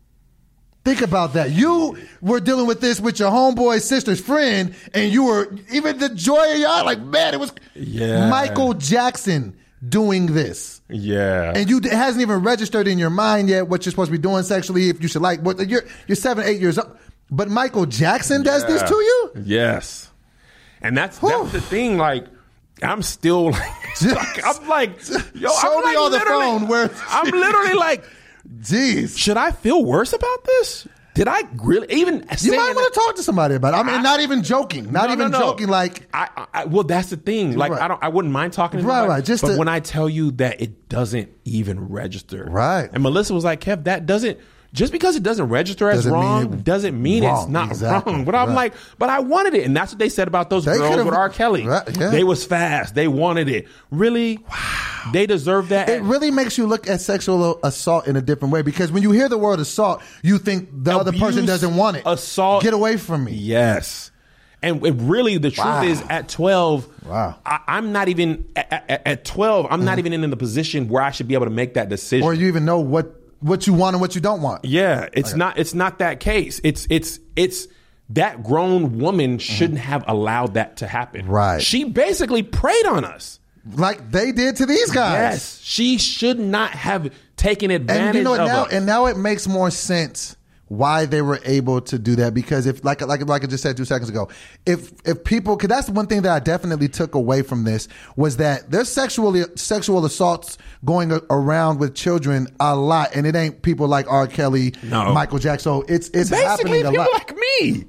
Think about that. You were dealing with this with your homeboy's sister's friend, and you were even the joy of your eye, like, man, it was yeah. Michael Jackson doing this. Yeah. And you it hasn't even registered in your mind yet what you're supposed to be doing sexually, if you should like. But you're you're seven, eight years old. But Michael Jackson does yeah. this to you? Yes. And that's that's the thing, like, I'm still like, like I'm like, yo, show I'm me like on the phone where I'm literally like, jeez, should I feel worse about this? Did I really even? You might want to talk to somebody about it. I mean, I, not even joking, not no, even no, no. joking. Like, I, I, well, that's the thing. Like, right. I don't, I wouldn't mind talking to right, somebody, right. Just but to, when I tell you that it doesn't even register, right? And Melissa was like, Kev, that doesn't. Just because it doesn't register as doesn't wrong mean it, doesn't mean wrong. it's not exactly. wrong. But I'm right. like, but I wanted it. And that's what they said about those they girls with R. Kelly. Right, yeah. They was fast. They wanted it. Really? Wow. They deserve that. It really makes you look at sexual assault in a different way, because when you hear the word assault, you think the Abuse, other person doesn't want it. Assault. Get away from me. Yes. And it really, the truth wow. is, at twelve, wow. I, I'm not even, at, at, at twelve, I'm mm-hmm. not even in the position where I should be able to make that decision. Or you even know what what you want and what you don't want. Yeah, it's okay. not it's not that case. It's it's it's that grown woman shouldn't mm-hmm. have allowed that to happen. Right. She basically preyed on us. like they did to these guys. Yes, she should not have taken advantage and you know of now, us. and now it makes more sense why they were able to do that, because if like like like I just said two seconds ago, if if people, because that's the one thing that I definitely took away from this was that there's sexually sexual assaults going a- around with children a lot, and it ain't people like R. Kelly, No. Michael Jackson. So it's it's Basically, happening a people lot. like me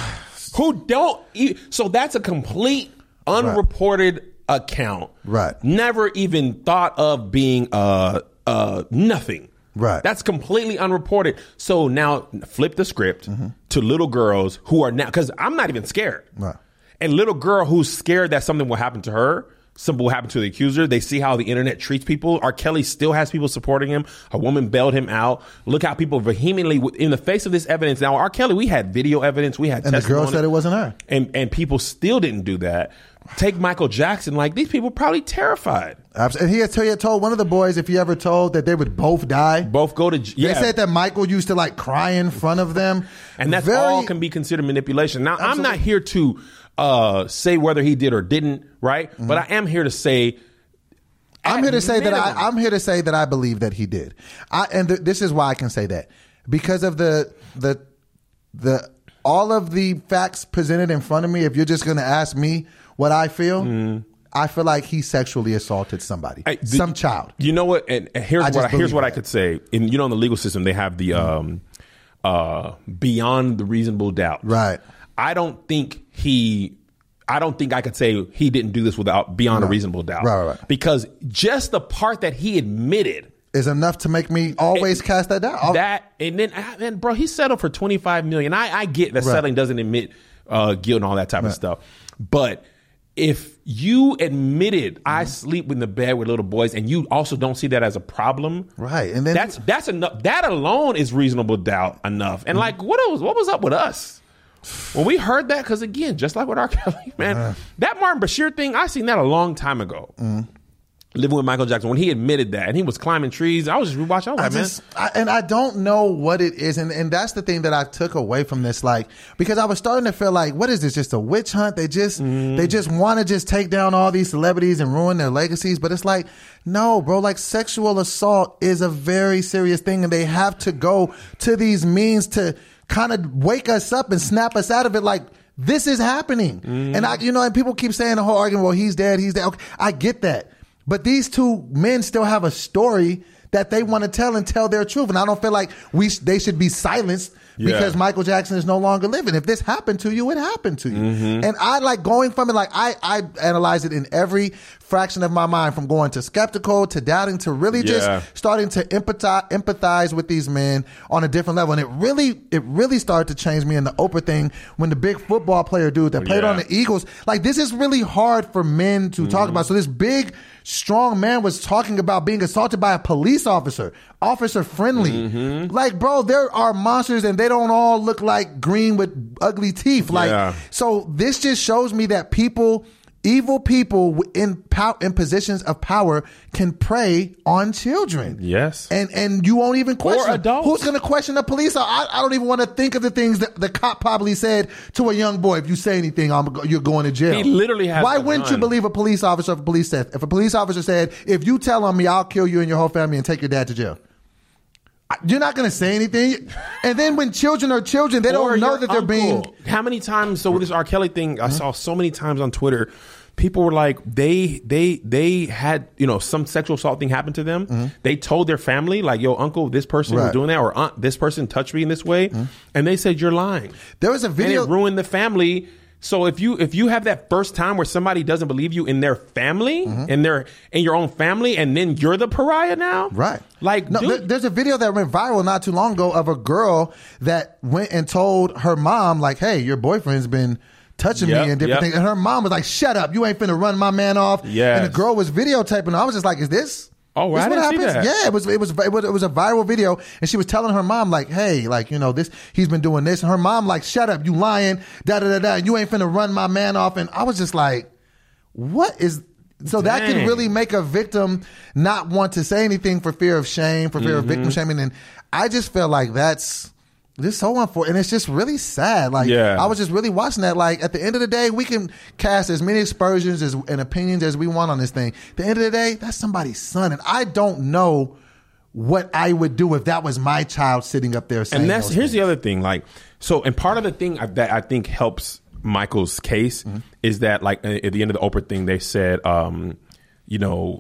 who don't. e- So that's a complete unreported account. Right. Never even thought of being uh uh nothing. Right. That's completely unreported. So now flip the script Mm-hmm. to little girls who are now, because I'm not even scared. Right. And little girl who's scared that something will happen to her, something will happen to the accuser. They see how the internet treats people. R. Kelly still has people supporting him. A woman bailed him out. Look how people vehemently, in the face of this evidence. Now, R. Kelly, we had video evidence. We had And the girl testimony, said it wasn't her. And, and people still didn't do that. Take Michael Jackson. Like, these people probably terrified. Absolutely. And he had, he had told one of the boys, if he ever told, that they would both die. Both go to, yeah. They said that Michael used to like cry in front of them. And that's Very- all can be considered manipulation. Now, I'm not Absolutely. here to uh, say whether he did or didn't, right? Mm-hmm. But I am here to say, I'm here to say that minimum- I, I'm here to say that I believe that he did. I, and th- this is why I can say that, because of the the the all of the facts presented in front of me. If you're just going to ask me what I feel, I feel like he sexually assaulted somebody, I- the- some child. You know what? And and here's I what just I, here's believe what I that. could say. In you know, in the legal system, they have the um, uh, beyond the reasonable doubt. Right. I don't think he. I don't think I could say he didn't do this without beyond a reasonable doubt. Right, right, right. Because just the part that he admitted Is enough to make me always cast that down. that, and then and bro, he settled for twenty-five million. I, I get that Right. settling doesn't admit uh, guilt and all that type of stuff, but if you admitted I sleep in the bed with little boys, and you also don't see that as a problem, Right, and then- that's that's enough. That alone is reasonable doubt enough. And like, what was what was up with us when we heard that? Because again, just like with R. Kelly, man, Uh-huh. that Martin Bashir thing, I seen that a long time ago. Living with Michael Jackson, when he admitted that and he was climbing trees, I was just rewatching. I was I like, man, just, I, and I don't know what it is, and, and that's the thing that I took away from this, like, because I was starting to feel like, what is this? Just a witch hunt? They just, Mm-hmm. they just want to just take down all these celebrities and ruin their legacies. But it's like, no, bro, like sexual assault is a very serious thing, and they have to go to these means to kind of wake us up and snap us out of it. Like, this is happening, Mm-hmm. and I, you know, and people keep saying the whole argument, well, he's dead, he's dead. Okay, I get that. But these two men still have a story that they want to tell and tell their truth. And I don't feel like we sh- they should be silenced Yeah. because Michael Jackson is no longer living. If this happened to you, it happened to you. Mm-hmm. And I like going from it, like I, I analyze it in every fraction of my mind, from going to skeptical to doubting to really Yeah. just starting to empathize, empathize with these men on a different level. And it really, it really started to change me in the Oprah thing when the big football player dude that played yeah. on the Eagles, like this is really hard for men to talk about. So this big, strong man was talking about being assaulted by a police officer, officer friendly. Like, bro, there are monsters and they don't all look like green with ugly teeth. Like, Yeah. so this just shows me that people, evil people in pow- in positions of power can prey on children. Yes. And and you won't even question. adults. Who's going to question the police? I, I don't even want to think of the things that the cop probably said to a young boy. If you say anything, I'm, go- you're going to jail. He literally has Why a wouldn't you gun. believe a police officer if a police said, if a police officer said, if you tell on me, I'll kill you and your whole family and take your dad to jail? I- You're not going to say anything. And then when children are children, they Or don't know your that they're being. uncle. How many times? So with this R. Kelly thing, I saw so many times on Twitter. People were like, they they they had, you know, some sexual assault thing happened to them. They told their family, like, yo, uncle, this person was Right. doing that, or aunt, this person touched me in this way, and they said you're lying. There was a video. And it ruined the family. So if you if you have that first time where somebody doesn't believe you in their family, in their in your own family, and then you're the pariah now, Right. Like, no, dude, there- there's a video that went viral not too long ago of a girl that went and told her mom, like, hey, your boyfriend's been touching Yep, me and different yep. things. And her mom was like, shut up. You ain't finna run my man off. Yes. And the girl was videotaping. I was just like, is this? Oh, this I what didn't see happens? that. Yeah, it was, it was, it was, it was a viral video. And she was telling her mom, like, hey, like, you know, this, he's been doing this. And her mom, like, shut up. You lying. Da, da, da, da. You ain't finna run my man off. And I was just like, what is, so that can Dang. really make a victim not want to say anything for fear of shame, for fear Mm-hmm. of victim shaming. And I just feel like that's, Just so unfortunate, and it's just really sad. Like, yeah. I was just really watching that. Like, at the end of the day, we can cast as many aspersions as, and opinions as we want on this thing. At the end of the day, that's somebody's son, and I don't know what I would do if that was my child sitting up there saying. And that's those here's things. the other thing. Like, so, and part of the thing that I think helps Michael's case mm-hmm. is that, like, at the end of the Oprah thing, they said, um, you know.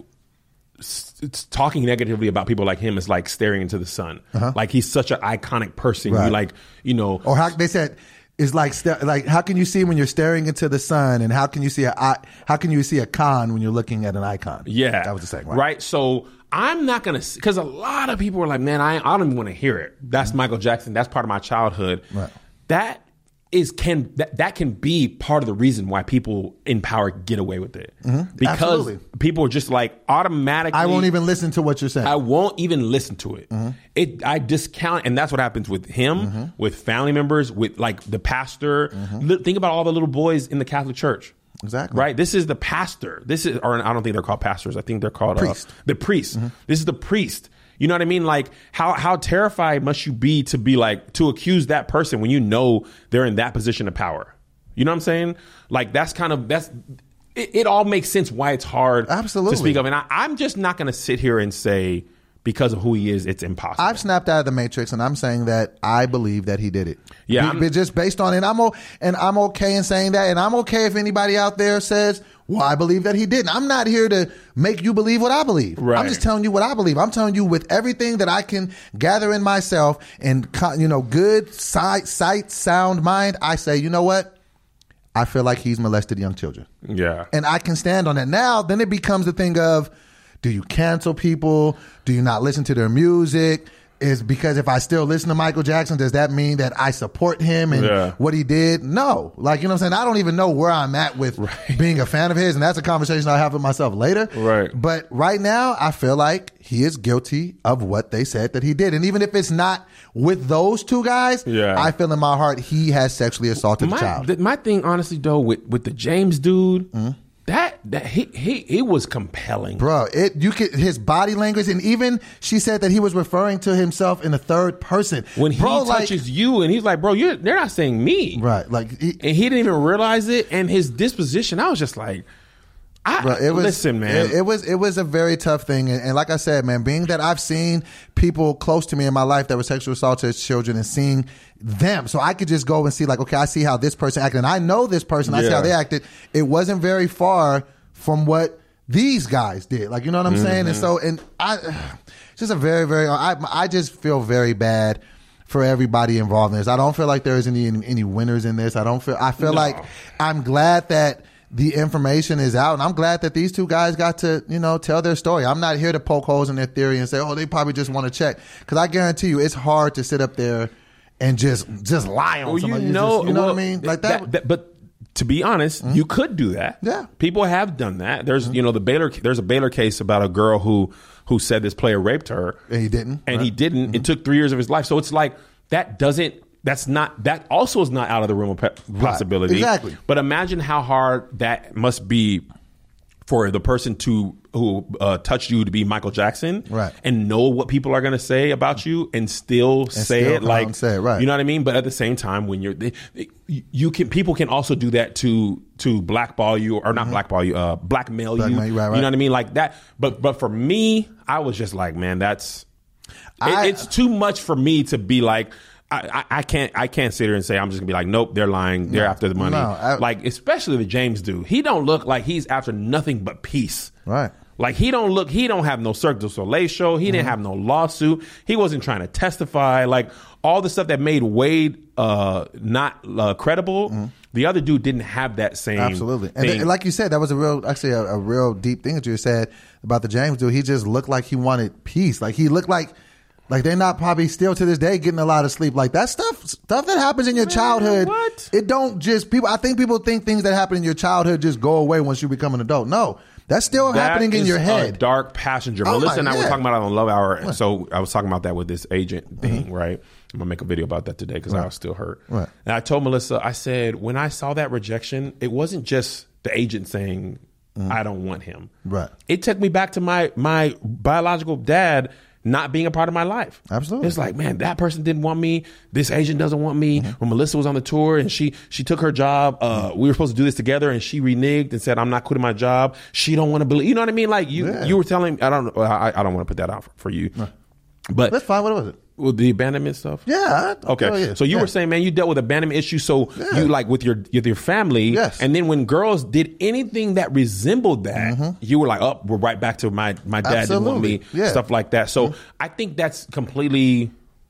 It's talking negatively about people like him is like staring into the sun. Uh-huh. Like, he's such an iconic person. Right. You like, you know, or how they said it's like st- like how can you see when you're staring into the sun, and how can you see a how can you see a con when you're looking at an icon? Yeah, that was the same, right? Right. So I'm not gonna, because a lot of people are like, man, I I don't even want to hear it. That's mm-hmm. Michael Jackson. That's part of my childhood. Right. That. Is can that, that can be part of the reason why people in power get away with it mm-hmm. because Absolutely. People are just like automatically. I won't even listen to what you're saying. I won't even listen to it. Mm-hmm. It I discount, and that's what happens with him, mm-hmm. with family members, with like the pastor. Mm-hmm. Think about all the little boys in the Catholic Church. Exactly. Right. This is the pastor. This is, or I don't think they're called pastors. I think they're called priest. Uh, the priest. Mm-hmm. This is the priest. You know what I mean? Like, how how terrified must you be to be like, to accuse that person when you know they're in that position of power? You know what I'm saying? Like, that's kind of, that's, it, it all makes sense why it's hard Absolutely. to speak of. And I, I'm just not going to sit here and say, because of who he is, it's impossible. I've snapped out of the Matrix, and I'm saying that I believe that he did it. Yeah. Be, just based on it. I'm o- and I'm okay in saying that. And I'm okay if anybody out there says, well, I believe that he didn't. I'm not here to make you believe what I believe. Right. I'm just telling you what I believe. I'm telling you with everything that I can gather in myself and, you know, good sight, sight, sound mind. I say, you know what? I feel like he's molested young children. Yeah. And I can stand on that. Now, then it becomes the thing of, do you cancel people? Do you not listen to their music? Is because if I still listen to Michael Jackson, does that mean that I support him and yeah. what he did? No. Like, you know what I'm saying? I don't even know where I'm at with right. being a fan of his, and that's a conversation I'll have with myself later. Right. But right now, I feel like he is guilty of what they said that he did. And even if it's not with those two guys, yeah. I feel in my heart he has sexually assaulted my, the child. Th- my thing, honestly, though, with, with the James dude, mm-hmm. That that he he he was compelling, bro. It you could his body language, and even she said that he was referring to himself in the third person when he bro, touches like, you, and he's like, "Bro, you they're not saying me, right?" Like, he, and he didn't even realize it, and his disposition. I was just like, I, bro, it was, listen, man. It, it was it was a very tough thing, and, and like I said, man, being that I've seen people close to me in my life that were sexually assaulted as children, and seeing them, so I could just go and see, like, okay, I see how this person acted, and I know this person, I yeah. see how they acted. It wasn't very far from what these guys did, like, you know what I'm mm-hmm. saying? And so, and I, it's just a very, very, I, I just feel very bad for everybody involved in this. I don't feel like there's any any winners in this. I don't feel. I feel no. like I'm glad that the information is out, and I'm glad that these two guys got to, you know, tell their story. I'm not here to poke holes in their theory and say, oh, they probably just want to check, because I guarantee you, it's hard to sit up there and just just lie on well, somebody. You know, just, you know well, what I mean? Like that. that, that but to be honest, mm-hmm. you could do that. Yeah, people have done that. There's, mm-hmm. you know, the Baylor. There's a Baylor case about a girl who who said this player raped her, and he didn't, and right? he didn't. Mm-hmm. It took three years of his life. So it's like that doesn't. That's not. That also is not out of the realm of pe- possibility. Right. Exactly. But imagine how hard that must be for the person to who uh, touched you to be Michael Jackson, right? And know what people are going to say about you, and still and say still it like say it, right? You know what I mean? But at the same time, when you're, they, they, you can people can also do that to to blackball you, or not mm-hmm. blackball you, uh, blackmail, blackmail you. Right, right. You know what I mean? Like that. But but for me, I was just like, man, that's I, it, it's too much for me to be like. I, I can't I can't sit here and say I'm just gonna be like, nope, they're lying, they're no, after the money. No, I, like, especially the James dude, he don't look like he's after nothing but peace. Right. Like, he don't look, he don't have no Cirque du Soleil show. He mm-hmm. didn't have no lawsuit. He wasn't trying to testify. Like, all the stuff that made Wade uh, not uh, credible. Mm-hmm. The other dude didn't have that same. Absolutely. And, thing. and like you said, that was a real, actually a, a real deep thing that you said about the James dude. He just looked like he wanted peace. Like, he looked like, Like, they're not probably still to this day getting a lot of sleep. Like, that stuff, stuff that happens in your Man, childhood, what? It don't just, people, I think people think things that happen in your childhood just go away once you become an adult. No, that's still that happening in your head. A dark passenger. Oh Melissa and I yeah. were talking about it on Love Hour. And so I was talking about that with this agent thing, mm-hmm. right? I'm going to make a video about that today because right. I was still hurt. Right. And I told Melissa, I said, when I saw that rejection, it wasn't just the agent saying, mm-hmm. I don't want him. Right. It took me back to my, my biological dad not being a part of my life. Absolutely. It's like, man, that person didn't want me. This agent doesn't want me. Mm-hmm. When Melissa was on the tour and she she took her job, uh, we were supposed to do this together, and she reneged and said, I'm not quitting my job. She don't want to believe. You know what I mean? Like you Yeah. you were telling, I don't I, I don't want to put that out for, for you. No. But That's fine. What was it? with the abandonment stuff? Yeah. I, Okay. oh, yeah. So you yeah. were saying, man, you dealt with abandonment issues. So Yeah. you like with your with your family. Yes. And then when girls did anything that resembled that, Mm-hmm. you were like, oh, we're right back to my, my dad didn't want Absolutely. me. Yeah. Stuff like that. So Mm-hmm. I think that's completely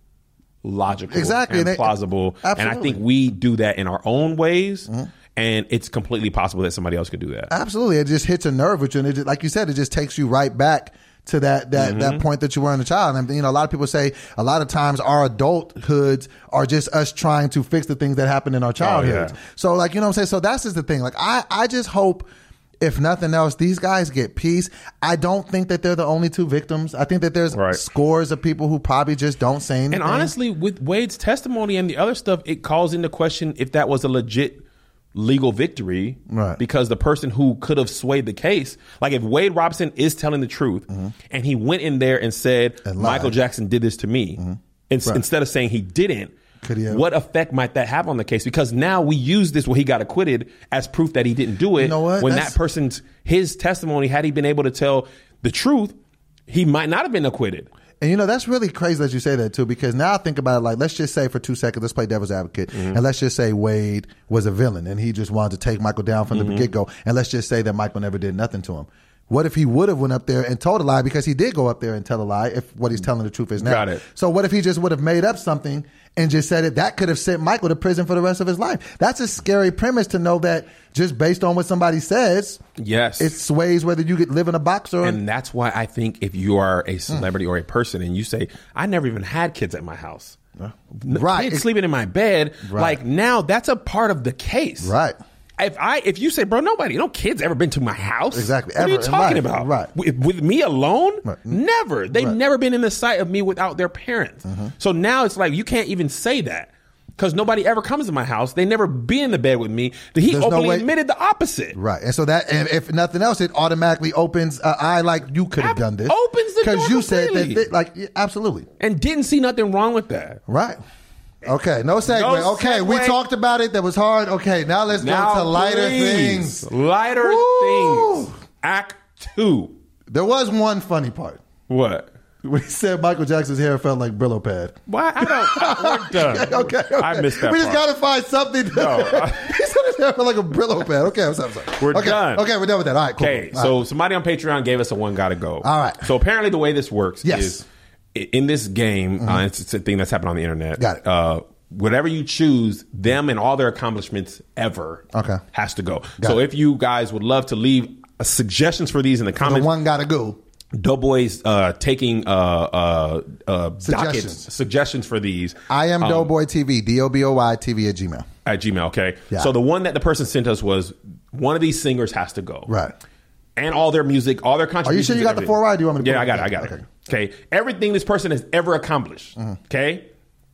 logical Exactly. and And they- plausible. And I Absolutely. think we do that in our own ways. Mm-hmm. And it's completely possible that somebody else could do that. Absolutely. It just hits a nerve with you. And it just, like you said, it just takes you right back to that that, Mm-hmm. that point that you were in a child. And, you know, a lot of people say a lot of times our adulthoods are just us trying to fix the things that happened in our childhoods. Oh, yeah. So, like, you know what I'm saying? So that's just the thing. Like, I, I just hope, if nothing else, these guys get peace. I don't think that they're the only two victims. I think that there's Right. scores of people who probably just don't say anything. And honestly, with Wade's testimony and the other stuff, it calls into question if that was a legit legal victory. Right. Because the person who could have swayed the case, like if Wade Robson is telling the truth Mm-hmm. and he went in there and said, And Michael lied. Jackson did this to me, in- Right. instead of saying he didn't, Could he have- what effect might that have on the case? Because now we use this where he got acquitted as proof that he didn't do it. You know what? When That's- that person's, his testimony, had he been able to tell the truth, he might not have been acquitted. And you know, that's really crazy that you say that too, because now I think about it, like, let's just say for two seconds, let's play devil's advocate, Mm-hmm. and let's just say Wade was a villain and he just wanted to take Michael down from Mm-hmm. the get-go, and let's just say that Michael never did nothing to him. What if he would have went up there and told a lie, because he did go up there and tell a lie, if what he's telling the truth is now. Got it. So what if he just would have made up something and just said it? That could have sent Michael to prison for the rest of his life. That's a scary premise to know that just based on what somebody says, Yes. it sways whether you get live in a box or... And that's why I think if you are a celebrity or a person and you say, I never even had kids at my house. N- Right. Kids sleeping in my bed. Right. Like now that's a part of the case. Right. If I if you say, bro, nobody, no kids ever been to my house. Exactly. What are you Ever in talking life. about? Right. With, with me alone? Right. Never. They've Right. never been in the sight of me without their parents. Mm-hmm. So now it's like you can't even say that. Because nobody ever comes to my house. They never be in the bed with me. He There's no openly way- admitted the opposite. Right. And so that, and if nothing else, it automatically opens an eye like you could have Ab- done this. opens the door Because you said that, completely. they- like, yeah, absolutely. And didn't see nothing wrong with that. Right. Okay. No segue. No okay. We segue. talked about it. That was hard. Okay. Now let's Now, go to lighter please. things. Lighter Woo. things. Act two. There was one funny part. What? When he said Michael Jackson's hair felt like Brillo pad. Why? I don't. We're done. okay, okay. I missed that We just part. got to find something. To, No, I- he said his hair felt like a Brillo pad. Okay. I'm sorry. I'm sorry. We're okay. done. Okay. We're done with that. All right. Cool. Okay, All so right. somebody on Patreon gave us a one gotta go. All right. So apparently the way this works Yes. is i- in this game, uh, it's, it's a thing that's happened on the internet. Got it. Uh, whatever you choose, them and all their accomplishments ever Okay. has to go. Got so it. if you guys would love to leave uh, suggestions for these in the the comments, one got to go. Doughboy's uh, taking uh, uh, uh, dockets, Suggestions. suggestions for these. I am um, Doughboy T V, D O B O Y T V at Gmail. at Gmail. Okay, Yeah. so the one that the person sent us was one of these singers has to go. Right. And all their music, all their contributions. Are you sure you got and the four everything. right? Do you want me to Yeah, put I it- got it. I got okay. it. Okay. Everything this person has ever accomplished. Okay.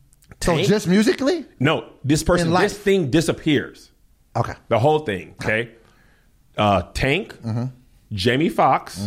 So Tank- just musically? no, this person, In life. this thing disappears. Okay. The whole thing. Okay. Uh, Tank, Mm-hmm. Jamie Foxx,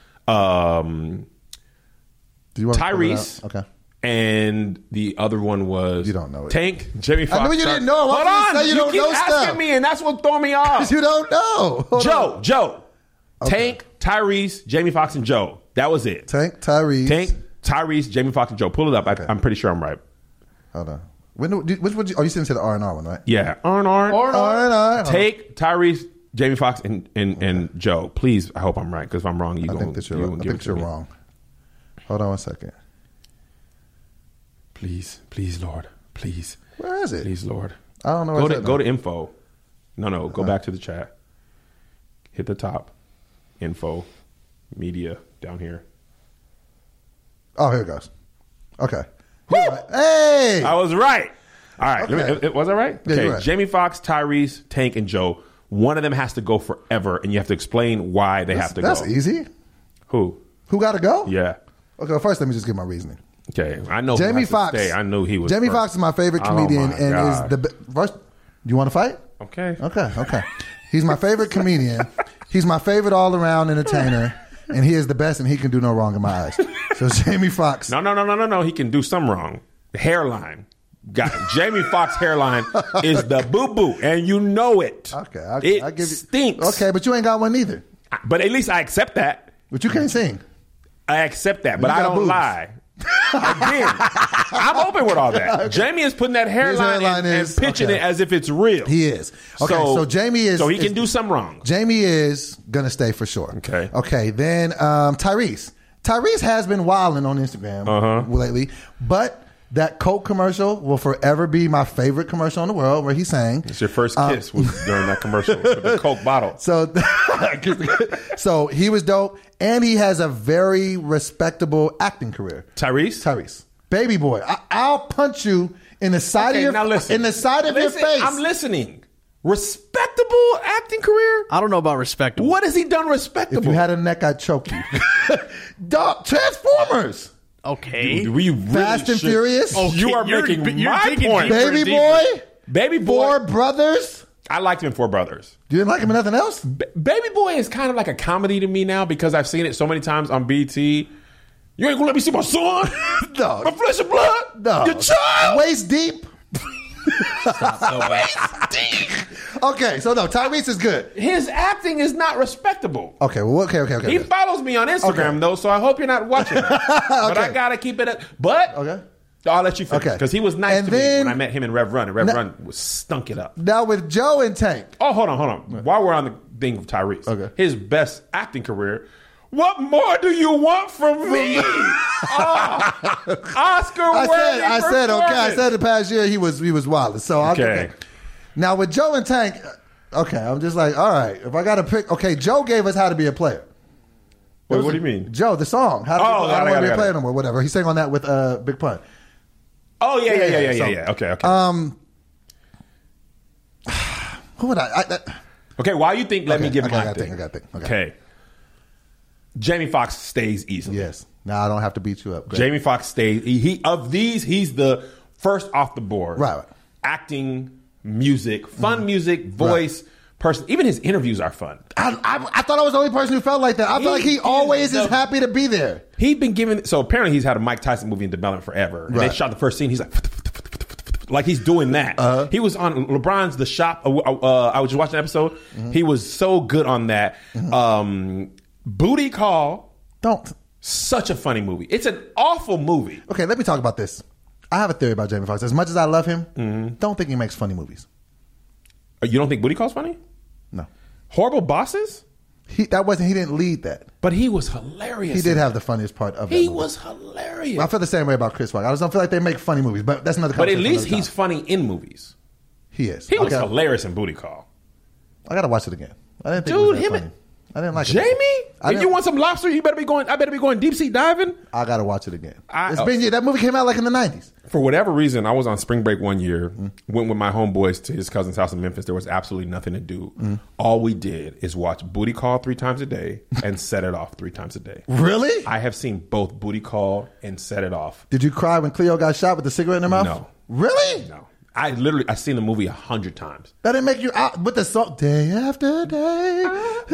um, Do you want to pull it Tyrese. out? Okay. And the other one was You don't know it. Tank, Jamie Foxx. I knew you didn't know. Why Hold would you on, say you don't keep know asking stuff? me, and that's what threw me off. You don't know. Hold Joe, on. Joe, Okay. Tank, Tyrese, Jamie Foxx, and Joe. That was it. Tank, Tyrese. Tank, Tyrese, Jamie Foxx, and Joe. Pull it up. I, I'm pretty sure I'm right. Hold on. When, do- did- which one? did you- Oh, you didn't say the R and R one, right? Yeah, Arn Arn, R and R. Take Tyrese, Jamie Foxx, and and, and Joe. Please, I hope I'm right. Because if I'm wrong, you I gonna think that you you're, gonna I give think it to you're me. wrong. Hold on one second. Please, please, Lord, please, Where is it? please, Lord. I don't know. Go where to it's at go now. to info. No, no, go back to the chat. Hit the top. Info, media down here. Oh, here it goes. Okay. You're right. Hey! I was right. All right. Okay. Let me- was I right? Yeah, okay. you're right. Jamie Foxx, Tyrese, Tank, and Joe. One of them has to go forever, and you have to explain why they have to That's go. easy. Who? Who got to go? Yeah. Okay, well, first let me just give my reasoning. Okay. I know. who Jamie has to Foxx. stay. I knew he was. Jamie first. Foxx is my favorite Oh, comedian my and God. is the be- first. You want to fight? Okay. Okay, okay. He's my favorite comedian. He's my favorite all around entertainer. and he is the best, and he can do no wrong in my eyes. So Jamie Foxx. No, no, no, no, no, no. He can do some wrong. The hairline. Got it. Jamie Foxx hairline is the boo boo, and you know it. Okay, I, it I give you stinks. Okay, but you ain't got one either. But at least I accept that. But you can't sing. I accept that, but You I got don't boobs. lie. Again, I'm open with all that. Okay. Jamie is putting that hairline, hairline and, is- and pitching okay. it as if it's real. He is. Okay, so, Jamie is. So he is, can do some wrong. Jamie is gonna stay for sure. Okay. Okay. Then um, Tyrese. Tyrese has been wilding on Instagram Uh-huh. lately, but that Coke commercial will forever be my favorite commercial in the world, where he sang. It's your first kiss was during that commercial with the Coke bottle. So, so he was dope, and he has a very respectable acting career. Tyrese? Tyrese, baby boy, I, I'll punch you in the side Okay, of your now listen. in the side of Listen, your face. I'm listening. Respectable acting career? I don't know about respectable. What has he done If respectable? you had a neck, I'd choke you. Dog, Transformers, Okay. we really Fast and should- Furious, Oh, you are You're- making you're my digging point. deeper and Baby deeper. Boy, Baby Boy. Four Brothers. I liked him in Four Brothers. You didn't like him in nothing else? B- Baby Boy is kind of like a comedy to me now because I've seen it so many times on B T. You ain't gonna let me see my son? No. My flesh and blood? No. Your child? Waist deep. Okay, so no, Tyrese is good. His acting is not respectable. Okay, well, okay, okay, okay. He okay. follows me on Instagram Okay. though, so I hope you're not watching that. But I gotta keep it. At, but Okay. I'll let you finish Okay. because he was nice And to then- me when I met him in Rev Run, and Rev Now- Run was stunk it up. Now with Joe and Tank. Oh, hold on, hold on. While we're on the thing of Tyrese, Okay. his best acting career. What more do you want from me? oh, Oscar I worthy said, I said, okay. I performance. said the past year he was he was wild. So I'll- Okay. okay. Now with Joe and Tank, okay, I'm just like, all right. If I got to pick, okay, Joe gave us How to Be a Player. Wait, was what do it? you mean? Joe, the song. How to Oh, be, got I it, don't got want it, to be a got player it. no more. Whatever. He sang on that with uh, Big Pun. Oh yeah, yeah, yeah, yeah, yeah, so- yeah. Okay, okay. Um, who would I? I that, okay, while you think, let okay, me give okay, my I gotta thing. think, I gotta think. Okay. Okay. Jamie Foxx stays easily. Yes. Now I don't have to beat you up. Great. Jamie Foxx stays. He, he of these, he's the first off the board. Right, right. Acting, music, fun music, voice, person. Even his interviews are fun. I, I, I thought I was the only person who felt like that. I He feel like he is always the- is happy to be there. He's been given. So apparently, he's had a Mike Tyson movie in development forever. And Right. they shot the first scene. He's like, like he's doing that. Uh-huh. He was on LeBron's The Shop. Uh, uh, I was just watching an episode. Mm-hmm. He was so good on that. Um, Booty Call. Don't. Such a funny movie. It's an awful movie. Okay, let me talk about this. I have a theory about Jamie Foxx. As much as I love him, Mm-hmm. don't think he makes funny movies. Uh, You don't think Booty Call's funny? No. Horrible Bosses? He that wasn't he didn't lead that. But he was hilarious. He did in have that. the funniest part of that. He movie. was hilarious. I feel the same way about Chris Rock. I just don't feel like they make funny movies, but that's another but at conversation for least another he's time. funny in movies. He is. He was Okay. hilarious in Booty Call. I gotta watch it again. I didn't think Dude, it was that him funny. and- I didn't like it. Jamie? I If didn't- you want some lobster, you better be going. I better be going deep sea diving. I gotta watch it again. I- it's been that movie came out like in the nineties. For whatever reason, I was on spring break one year. Went with my homeboys to his cousin's house in Memphis. There was absolutely nothing to do. All we did is watch Booty Call three times a day and Set It Off three times a day. Really? I have seen both Booty Call and Set It Off. Did you cry when Cleo got shot with the cigarette in her mouth? No. Really? No, I literally I've seen the movie a hundred times. That didn't make you out with the song day after day.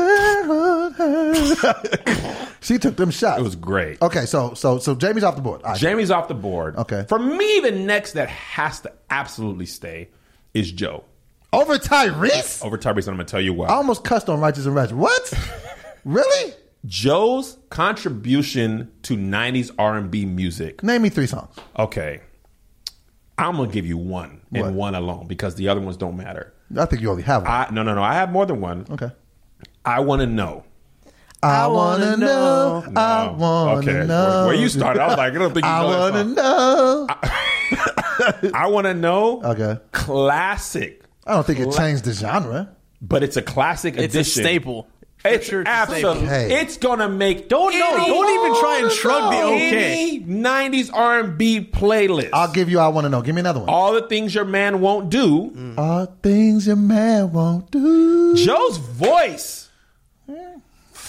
She took them shots. It was great. Okay, so so so Jamie's off the board. All right. Jamie's off the board. Okay. For me, the next that has to absolutely stay is Joe Over Tyrese? over Tyrese. And I'm gonna tell you why. I almost cussed on Righteous and Ratchet. What? Really? Joe's contribution to nineties R and B music. Name me three songs. Okay. I'm going to give you one and What? one alone because the other ones don't matter. I think you only have one. I No, no, no. I have more than one. Okay. I Want to Know. I wanna know. I No. wanna Okay. know. Where you started, I was like, I don't think you I know that wanna song. know. I Want to Know. Okay. Classic. I don't think it Cla- changed the genre. But it's a classic It's edition. a staple. For It's sure it's a absolutely. staple. Hey. It's gonna make. Don't know. any- Don't even try and shrug the okay. Any nineties R and B playlist. I'll give you I wanna know. Give me another one. All the things your man won't do. All things your man won't do. Joe's voice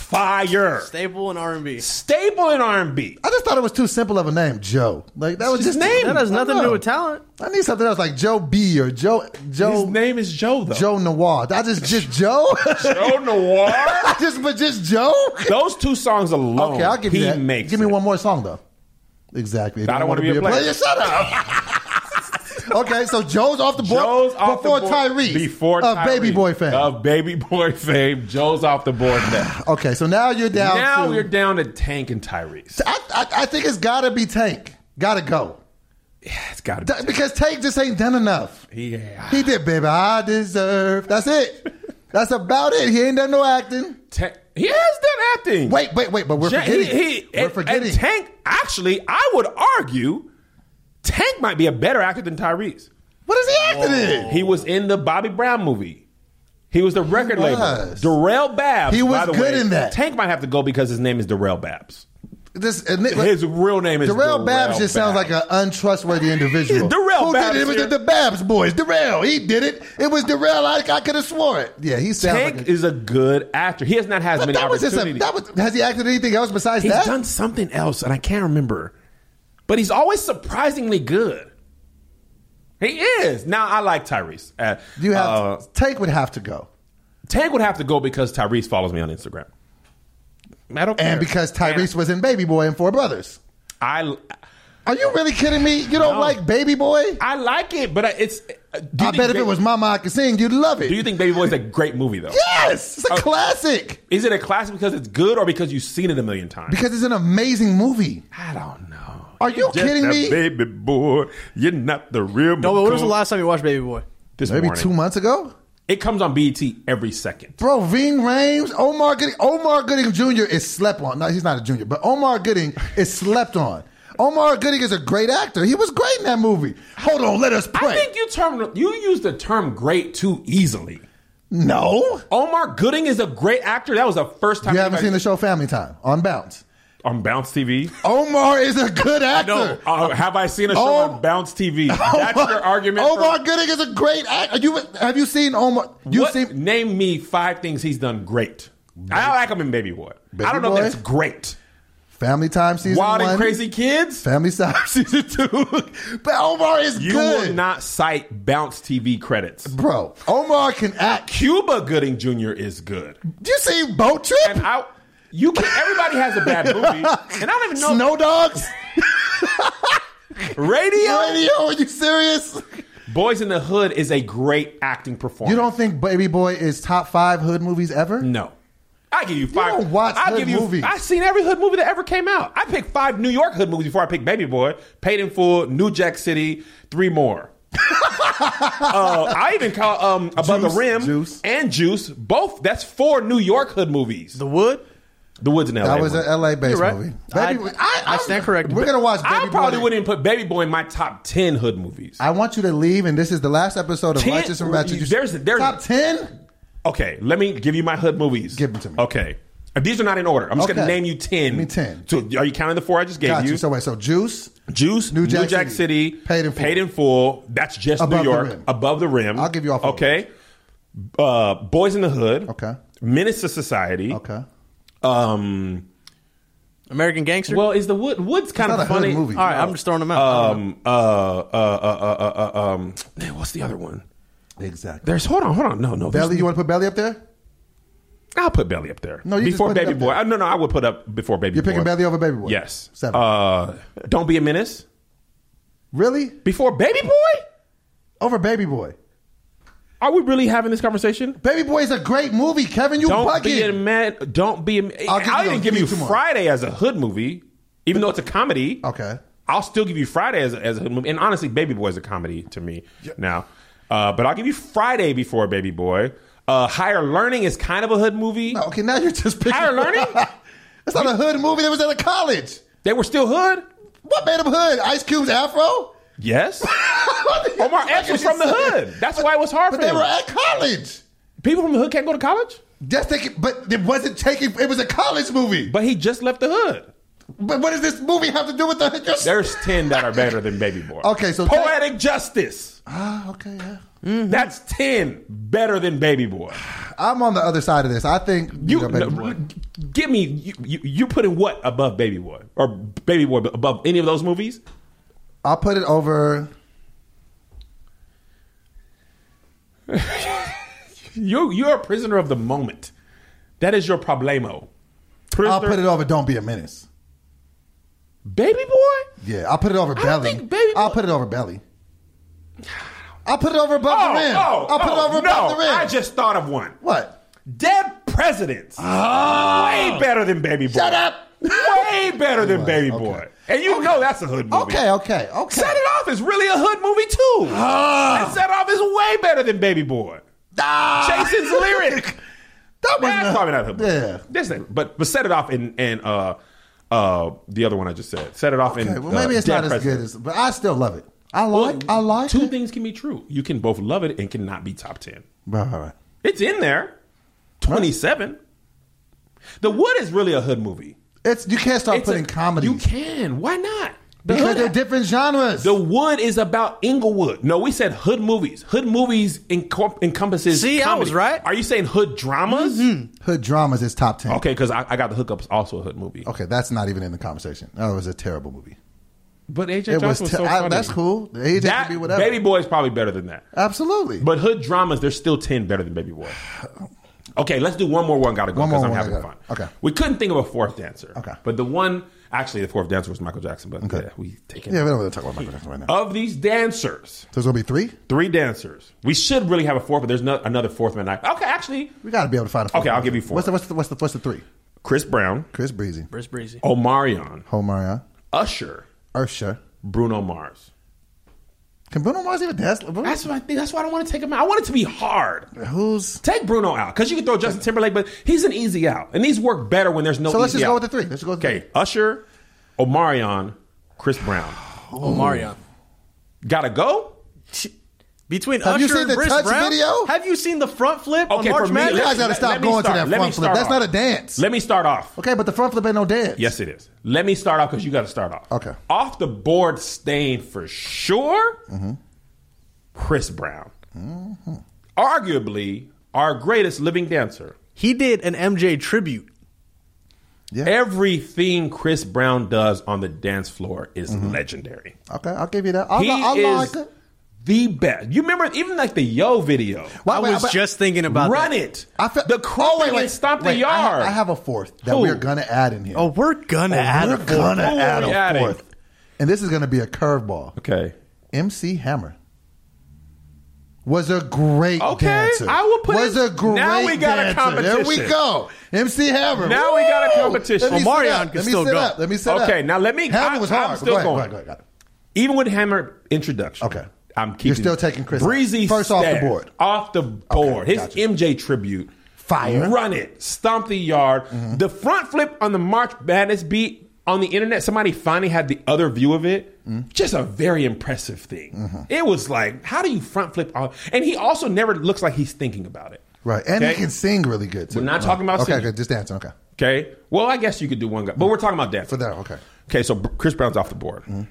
fire. Staple in R and B. Staple in R and B. I just thought it was too simple of a name, Joe. Like that was His just name. That has I nothing to know. do with talent. I need something else like Joe B or Joe Joe. His name is Joe, though. Joe Noir. I just just Joe. Joe Noir. just but just Joe. Those two songs alone. Okay, I'll give you he that. Makes give me it. one more song though. Exactly. I don't want to be a player. Shut up. Okay, so Joe's off the board Joe's off before the board. Tyrese. Before of Tyrese. Baby Boy fame. Of Baby Boy fame. Joe's off the board now. Okay, so now you're down. Now to, we're down to Tank and Tyrese. I, I, I think it's got to be Tank. Got to go. Yeah, it's got to be. Th- because Tank just ain't done enough. Yeah. He did, baby. I deserve. That's it. That's about it. He ain't done no acting. Tank, he has done acting. Wait, wait, wait. But we're Ja- forgetting. He, he, we're and, forgetting. and Tank, actually, I would argue, Tank might be a better actor than Tyrese. What is he acting in? He was in the Bobby Brown movie. He was the record He label. was. Darrell Babs. He was by the good way. in that. Tank might have to go because his name is Darrell Babs. This, and it- His real name is Darrell Darrell Babs just sounds like Babs. an untrustworthy individual. Darrell Who Babs did it? It was here. the, the Babs boys. Darrell, he did it. It was Darrell. I, I could have swore it. Yeah, he sounds Tank like a, is a good actor. He has not had as but many that was just a, opportunities. that was, has he acted anything else besides He's that? done something else, and I can't remember. But he's always surprisingly good. He is. Now, I like Tyrese. Uh, you have uh, Tank would have to go, Tank would have to go because Tyrese follows me on Instagram. I don't care. and because Tyrese And was in Baby Boy and Four Brothers. I, Are you really kidding me? You don't No. like Baby Boy? I like it, but it's... uh, do you I think bet if Ba- it was Mama I Could Sing, you'd love it. Do you think Baby Boy's a great movie, though? Yes, it's a Uh, classic Is it a classic because it's good or because you've seen it a million times? because it's an amazing movie. I don't know. Are you You're just kidding a me? Baby boy, you're not the real No, but when was the McCool. last time you watched Baby Boy? This Maybe morning. two months ago. It comes on B E T every second. Bro, Ving Rhames, Omar Gooding, Omar Gooding Junior is slept on. No, he's not a junior, but Omar Gooding is slept on. Omar Gooding is a great actor. He was great in that movie. Hold on, let us pray. I think you term you use the term "great" too easily. no, Omar Gooding is a great actor. That was the first time you haven't anybody- seen the show Family Time on Bounce. on Bounce T V. Omar is a good No, actor. uh, have I seen a show Om- on Bounce T V? That's your argument. for- Omar Gooding is a great actor. You have you seen Omar? You what, seen name me five things he's done great. I like him in Baby Boy. Baby I don't know Boy? if that's great. Family Time season Wild one, and Crazy Kids. Family Time season two. But Omar is You good, will not cite Bounce T V credits. bro. Omar can act. Cuba Gooding Junior is good. Do you see Boat Trip? And I, you can. Everybody has a bad movie, and I don't even know. Snow Dogs. Radio. Radio, are you serious? Boys in the Hood is a great acting performance. You don't think Baby Boy is top five hood movies ever? No. I give you five. don't watch I'll hood give you. movies. I've seen every hood movie that ever came out. I picked five New York hood movies before I picked Baby Boy. Paid in Full, New Jack City, three more. uh, I even call um, Above Juice, the Rim Juice. and Juice. Both. That's four New York hood movies. The Wood? The Woods in L A. That was one. an L A based You're right. movie. I- Baby, I stand corrected. We're gonna watch. Baby I probably Boy. wouldn't put Baby Boy in my top ten hood movies. I want you to leave, and this is the last episode of Ten- Righteous and Ratchet. You- there's- there's- top ten. Okay, let me give you my hood movies. Give them to me. Okay. Uh, These are not in order. I'm just going Okay. to name you ten. Give me ten. So, are you counting the four I just gave Got you? you. So wait. So Juice. Juice, New New Jack Jack, City. City, Paid in Full. Paid in Full. That's just Above New the York. Rim. Above the Rim. I'll give you all four. Okay. Uh, Boys in the Hood. Okay. Menace to Society. Okay. Um. American Gangster? Well, is the Wood Woods kind not of a hood funny? movie. All right, I'm just throwing them out. Um. Uh. Uh. Uh. Uh. uh um. Man, what's the other one? Exactly. There's. Hold on. Hold on. No. No. Belly. there's- You want to put Belly up there? I'll put Belly up there. No, you just before put it Baby up Boy. there. Uh, no, no, I would put up before Baby You're Boy. picking Belly over Baby Boy. Yes. Seven. Uh, Don't Be a Menace. Really? Before Baby Boy? Over Baby Boy. Are we really having this conversation? Baby Boy is a great movie, Kevin. You Don't be a bugging. man. Don't be a. I'll I'll, give you even those. give Give you me two more. Friday as a hood movie, even though it's a comedy. Okay. I'll still give you Friday as a, as a hood movie. And honestly, Baby Boy is a comedy to me now. Uh, but I'll give you Friday before Baby Boy. Uh, Higher Learning is kind of a hood movie. No, okay, now you're just picking. Higher Learning? It's not a hood movie. That was at a college. They were still hood. What made him hood? Ice Cube's Afro? Yes. Omar Epps was from the hood. That's why it was hard But for they him. were at college. People from the hood can't go to college. Just taking, but it wasn't taking. It was a college movie. But he just left the hood. But what does this movie have to do with the? Just, There's ten that are better than Baby Boy. Okay, so Poetic Justice. Ah, okay, yeah. That's ten better than Baby Boy. I'm on the other side of this. I think You, you know, Baby no, Boy. give me you, you. You putting what above Baby Boy or Baby Boy above any of those movies? I'll put it over. You you're a prisoner of the moment. That is your problemo. Prisoner, I'll put it over. Don't Be a Menace. Baby Boy. Yeah, I'll put it over I don't Belly. think Baby I'll Boy- put it over Belly. I'll put it over above Oh, the rim. oh, I'll put oh, it over no, above the rim. I just thought of one. What? Dead Presidents. Way better than Baby Boy. Shut up. Way better than Baby Okay. Boy. And you know that's a hood movie. Okay, okay, okay. Set It Off is really a hood movie too. Ah. And Set It Off is way better than Baby Boy. Ah. Jason's lyric. That was That's probably not a hood movie. Yeah. That's it. But but Set It Off and and uh uh the other one I just said. Set It Off Okay, and well, maybe uh, it's Dead not as good Presidents. as, but I still love it. I like, I like Two it. things can be true. You can both love it and cannot be top ten. Right, right, right. It's in there. twenty-seven. The Wood is really a hood movie. It's you can't start It's putting a- comedy You can. Why not? The because Hood- they're different genres. The Wood is about Inglewood. No, we said hood movies. Hood movies encom- encompasses. See, I comedy. was right. Are you saying hood dramas? Hood dramas is top ten. Okay, because I, I got the hookups also a hood movie. Okay, that's not even in the conversation. That was a terrible movie. But A J It was. Johnson was Te- so I- funny. that's cool. The A J That, can be whatever. Baby Boy is probably better than that. Absolutely. But hood dramas, there's still ten better than Baby Boy. Okay, let's do one more one gotta go One more because I'm one having gotta fun. go. Okay. We couldn't think of a fourth dancer. Okay. But the one, actually, the fourth dancer was Michael Jackson. But Okay. yeah, we take it. yeah, we don't really talk about Michael Jackson right now. Of these dancers, So it's gonna be three. three dancers. We should really have a fourth, but there's no, another fourth man. Okay, actually, We got to be able to find a. fourth Okay, I'll person. give you four. What's the what's the what's the, what's the three? Chris Brown, Chris Breezy, Chris Breezy. Omarion, Homarion, Usher, Ursha. Bruno Mars. Can Bruno Mars even dance? That's what I think. That's why I don't want to take him out. I want it to be hard. Who's? Take Bruno out because you can throw Justin Timberlake, but he's an easy out, and these work better when there's no. So let's easy just go out. with the three. Let's go with the Okay, three. Usher, Omarion, Chris Brown. Omarion. Gotta go. Between Have Usher you seen and the Chris Touch Brown, video? have you seen the front flip Okay, on March for me, You Madness? guys got to Let- stop let me going start. to that Let me front flip. start That's off. not a dance. Let me start off. Okay, but the front flip ain't no dance. Yes, it is. Let me start off because you got to start off. Okay. Off the board, staying for sure. Mm-hmm. Chris Brown, arguably our greatest living dancer. He did an M J tribute. Yeah. Everything Chris Brown does on the dance floor is Mm-hmm. legendary. Okay, I'll give you that. I'll, He I'll is like it. the best. You remember even like the Yo video. Why- I wait, was but- just thinking about Run that. it. I fe- the crumping and stomp the wait, I have, yard. I have a fourth that Who? we're gonna add in here. Oh, we're gonna add we're a fourth. gonna Who add are we a adding? fourth, and this is gonna be a curveball. Okay. M C Hammer was a great Okay, dancer. I will put was it- a great now we got a dancer. There we competition. go. M C Hammer. Now we got a Woo! competition. Let me Omarion sit up. can Let me still sit go. up. Let me sit up. Okay, now let me- Hammer I- was I'm hard. still Go ahead, going. Go ahead, go ahead, go ahead. Even with Hammer introduction. Okay. I'm keeping You're still taking Chris Breezy first off the Stagg. board. Off the board. Okay, His gotcha. M J tribute. Fire. Run it. Stomp the yard. Mm-hmm. The front flip on the March Madness beat on the internet, somebody finally had the other view of it. Mm-hmm. Just a very impressive thing. Mm-hmm. It was like, how do you front flip? All- and he also never looks like he's thinking about it. Right, and Okay? he can sing really good too. We're not talking about okay, singing. Okay, just dancing. Okay, Okay. Well, I guess you could do one guy, but we're talking about dancing. for that. Okay, Okay, so Chris Brown's off the board. Mm-hmm.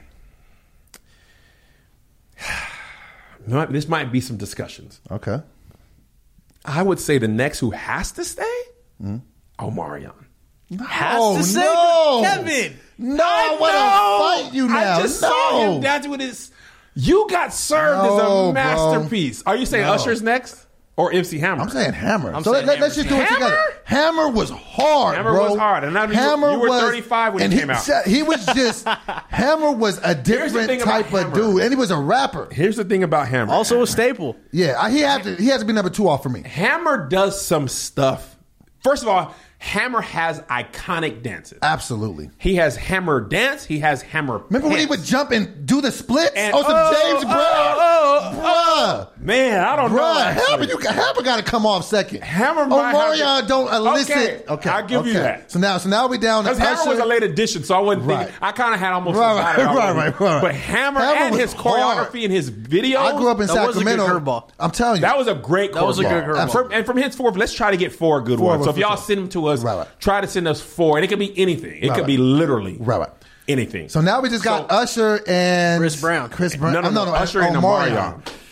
No, this might be some discussions. okay. I would say the next who has to stay, Omarion. Has Oh, to say, no. Kevin. No, I, want to fight you now. I just no. saw him dancing with his. You got served No, as bro. a masterpiece. Are you saying No. Usher's next or M C Hammer? I'm saying Hammer. I'm so saying let, us just do it Hammer. together. Hammer was hard, Hammer bro. was hard, and I knew you- Hammer you were was, thirty-five when he and came out. He was just Hammer was a different thing about type of Hammer. dude, and he was a rapper. Here's the thing about Hammer. Also a staple. Yeah, I- he had to. He has to be number two off for me. Hammer does some stuff. First of all, Hammer has iconic dances. Absolutely. He has Hammer dance. He has Hammer. Remember when he pants. would jump and do the splits? And- oh, some oh, James Brown, oh, bruh. Man, I don't know. Bruh, actually. Hammer, you got, Hammer got to come off second. Hammer might have Omarion to- don't elicit. Okay, Okay, I'll give you okay. that. So now, so now we down to Because Hammer Usher. was a late addition, so I wasn't Right. thinking. I kind of had almost Right, forgot right, about right, it. right, right. But Hammer, Hammer and was his hard. choreography and his videos. I grew up in That was a good Sacramento. curveball. I'm telling you, That was a great That was a good curveball. curveball. And from, and from henceforth, let's try to get four good Four ones. So if for y'all sure. send them to us, Right, right. try to send us four. And it could be anything. It Right, could right. be literally right, right. anything. So now we just got So- Usher and Chris Brown. Chris Brown. No, no, Oh, no, Usher and Omarion.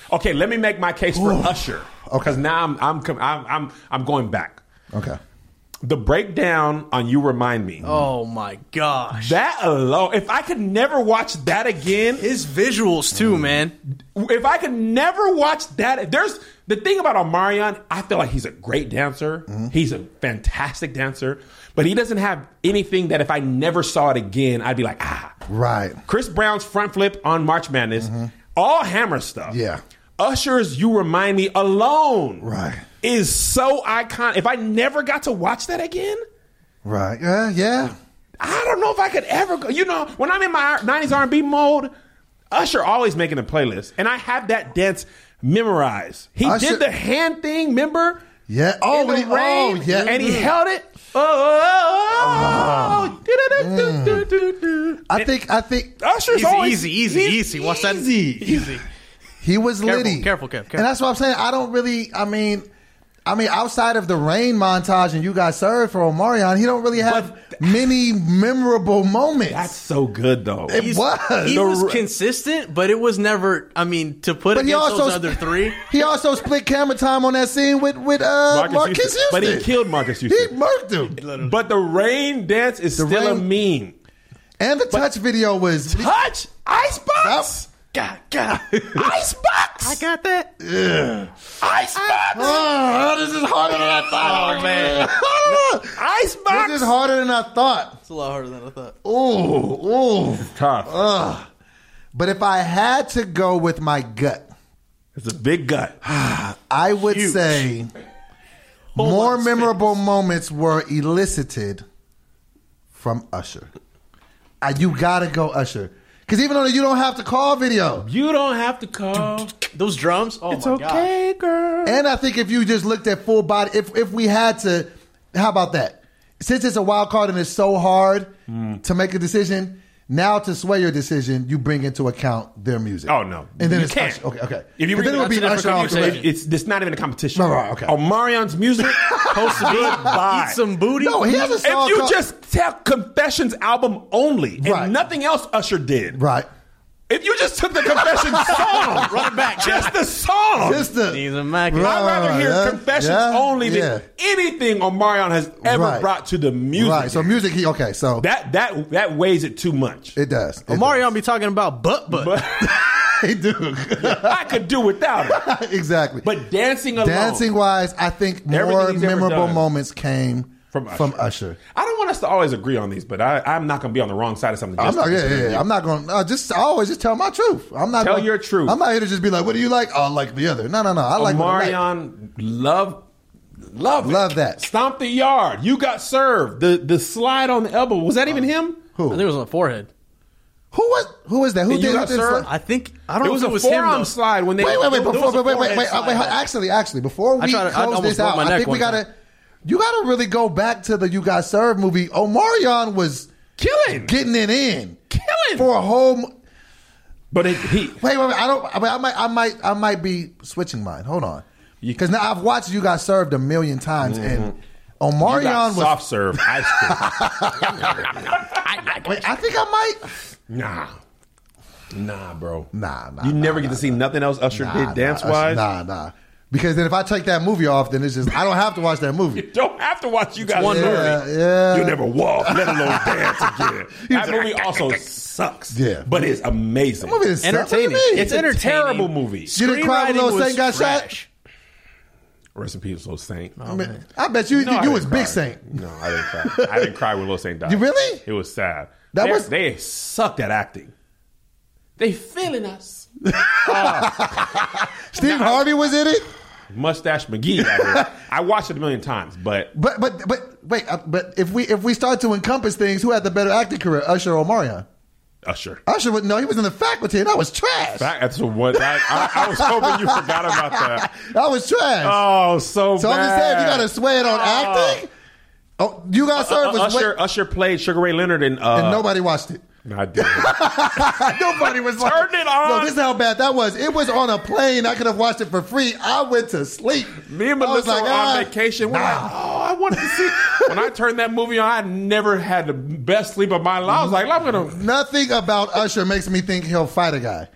Okay, let me make my case for Usher. Okay. Because now I'm, I'm I'm I'm I'm going back. Okay. The breakdown on "You Remind Me." Oh my gosh. That alone, if I could never watch that again, His visuals too, man. if I could never watch that, there's the thing about Omarion. I feel like he's a great dancer. Mm-hmm. He's a fantastic dancer, but he doesn't have anything that if I never saw it again, I'd be like, ah. Right. Chris Brown's front flip on March Madness, all hammer stuff. Yeah. Usher's "You Remind Me" alone, Right. is so iconic. If I never got to watch that again, Right. Yeah. Yeah. I don't know if I could ever go. You know, when I'm in my nineties R and B mode, Usher always making a playlist, and I have that dance memorized. He Usher- did the hand thing, remember? Yeah. Oh, In when the he, oh, rain, yeah. and he held it. Oh, do-do-do-do-do-do. I think. I think Usher's Easy, always easy, easy, he's easy. Watch that. easy. Easy. he was Careful, litty. careful, careful, careful. And that's what I'm saying. I don't really. I mean. I mean, outside of the rain montage and "You Got Served" for Omarion, he don't really have many memorable moments. That's so good, though. It He's- was. He The was r- consistent, but it was never. I mean, to put But he against also those other three. He also split camera time on that scene with with uh, Marcus, Houston. But he killed Marcus He Houston. murked him. But the rain dance is The still a rain- meme. And the touch video was Touch Icebox. God, God. Icebox. I got that. Icebox. Oh, this is harder than I thought. Oh, man. Icebox. This is harder than I thought. It's a lot harder than I thought. Ooh, ooh. tough. But if I had to go with my gut, It's a big gut. I would Huge. say Whole more lot of memorable moments were elicited from Usher. Uh, you gotta go Usher. Because even though you don't have to call video. You don't have to call. Those drums. Oh It's my okay, girl. And I think if you just looked at full body, if if we had to, how about that? Since it's a wild card and it's so hard to make a decision, now to sway your decision, you bring into account their music. Oh no, And then you it's can't. Usher. Okay, okay. If you But bring then it would be That's a Usher different off the conversation. way. it's it's not even a competition. No, right, okay. Omarion's music supposed to be Eat some booty. No, he has a song If you called- just tell Confessions album only and Right. nothing else Usher did, Right. if you just took the Confessions song, Run it back. just the song, Just the, He's a Mac. Right. I'd rather hear yeah, Confessions yeah, only than yeah. anything Omarion has ever Right. brought to the music. Right. So music, he, okay, so that that that weighs it too much. it does. It Omarion be talking about butt butt. But does. He do. I could do without it. Exactly. But dancing alone, Dancing wise, I think Everything more he's ever memorable done. moments came From from Usher. Usher. I don't want us to always agree on these, but I, I'm not going to be on the wrong side of something. I'm just not. to Yeah, disagree yeah, with yeah. you. I'm not going. to just I always just tell my truth. I'm not. Tell gonna, your truth. I'm not here to just be like, "What do you like?" Oh, I like the other. No, no, no. I like what I like. Omarion, love, love, it. Love that. Stomp the yard. You got served. The the slide on the elbow. Was that even him? I think it was on the forehead. Who was? Who was that? Who You did got who did served? slide? I think I don't It know was if a it was him. forearm though. slide when they. Wait, wait, wait. there Before, was a wait, wait, wait, forehead wait, slide. wait. Actually, actually, before we tried to- I close almost this broke out, my I neck think we one gotta. time. You gotta really go back to the "You Got Served" movie. Omarion was Killing. getting it in, Killing. for a whole. mo- But it, he. Wait, wait, wait. I don't. I, mean, I might. I might. I might be switching mine. Hold on. Because now I've watched "You Got Served" a million times, and You Omarion got was. soft serve ice cream. Wait, I think I might. Nah. Nah, bro. Nah, nah. You nah, never nah, get to see nothing else Usher nah, did nah, dance Usher- wise. Nah, nah. Because then if I take that movie off, then it's just I don't have to watch that movie. You don't have to watch You Got one Served. movie. Yeah. You'll never walk, let alone dance again. That movie also sucks. Yeah. But it's amazing. That movie is Entertaining. What do you mean? It's It's a entertaining. terrible movie. You didn't cry when Screenwriting Lil was Saint got shot? trash. Rest in peace, Lil Saint. I, mean, I bet you No, you, I you didn't was cry. Big Saint. No, I didn't cry. I didn't cry when Lil Saint died. You really? It was sad. That They- was- They sucked at acting. They feeling us. Steve Harvey was in it. Mustache McGee out here. I watched it a million times, but But but but wait, uh, but if we if we start to encompass things, who had the better acting career, Usher or Omarion? Usher. Usher would no, he was in the faculty, and that was trash. That- That's what I, I, I was hoping you forgot about that. That was trash. Oh, so, so bad. I'm just saying, if you got to sway it on Oh. acting. Oh, You Got Served was Uh, Usher, way, Usher played Sugar Ray Leonard in. Uh, and nobody watched it. No, I didn't. Nobody was like, Turned it on. No, this is how bad that was. It was on a plane. I could have watched it for free. I went to sleep. Me and I was Melissa like, were ah, on vacation. We're nah. like, oh, I wanted to see. When I turned that movie on, I never had the best sleep of my life. I was like, I'm gonna. Nothing about Usher makes me think he'll fight a guy.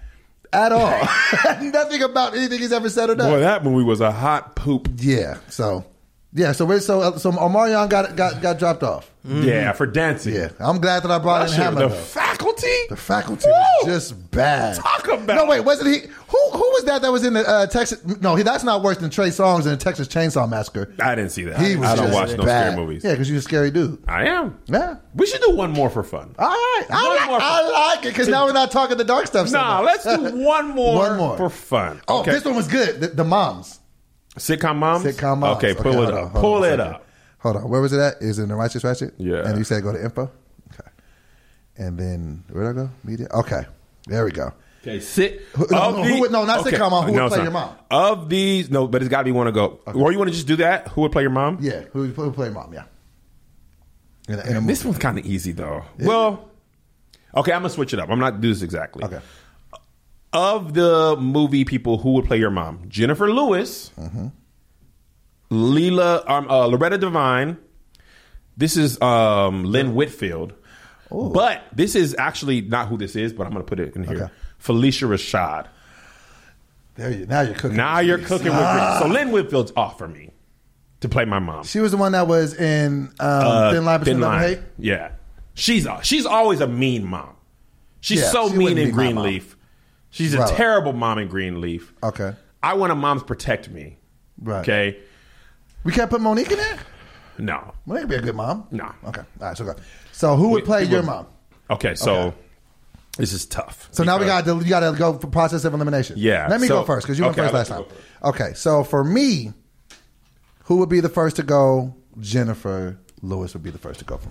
at all. Nothing about anything he's ever said or done. Boy, that movie was a hot poop. Yeah. So, yeah. So we're so so Omarion got got got dropped off. Mm-hmm. Yeah, for dancing. Yeah. I'm glad that I brought in Usher, Hammer. the though. faculty. The faculty was Woo! just bad. Talk about No, wait, wasn't he? Who who was that that was in the uh, Texas? No, he, that's not worse than Trey Songz in the Texas Chainsaw Massacre. I didn't see that. He was I don't just watch no bad. scary movies. Yeah, because you're a scary dude. I am. Yeah. We should do one more for fun. All right. I One like, more. I like it because now we're not talking the dark stuff. So Nah, much. let's do one more, One more. for fun. Oh, Okay. this one was good. The, the moms. Sitcom moms? Sitcom moms. Okay, pull hold it on, up. hold Pull on a it second. up. Hold on. Where was it at? Is it in the Righteous Ratchet? Yeah. And you said go to info? Okay. And then, where'd I go? Media? Okay. There we go. Okay, sit. Who- no, of no, who would- no, not sitcom mom. Who would it's play not. your mom? Of these, no, but it's got to be one to go. Or you want to just do that? Who would play your mom? Yeah. Who who would play mom? Yeah. In a, in a This movie. one's kind of easy, though. Well, okay, I'm going to switch it up. I'm not do this exactly. Okay. Of the movie people, who would play your mom? Jennifer Lewis, Mm-hmm. Leela, um, uh, Loretta Devine. This is um, Lynn Whitfield. But this is actually not who this is, but I'm going to put it in here. Okay. Felicia Rashad. There you Now you're cooking. Now with you're grease. cooking with grease. So Lynn Whitfield's off for me to play my mom. She was the one that was in um, Uh, Thin Line Between Thin Love and Line. Hate. Yeah. She's she's always a mean mom. She's Yeah, so she mean wouldn't in be my mom. Greenleaf. She's a Right. terrible mom in Greenleaf. Okay. I want a mom to protect me. Right. Okay? We can't put Monique in there? No. Monique would be a good mom. No. Okay. All right. So, go. so who would We- play we your will- mom? Okay, so Okay. this is tough. So now we Because- got to you got to go for process of elimination. Yeah, Let me so- go first because you went okay, first I'll last let time. you go Okay. So for me, who would be the first to go? Jennifer Lewis would be the first to go for me.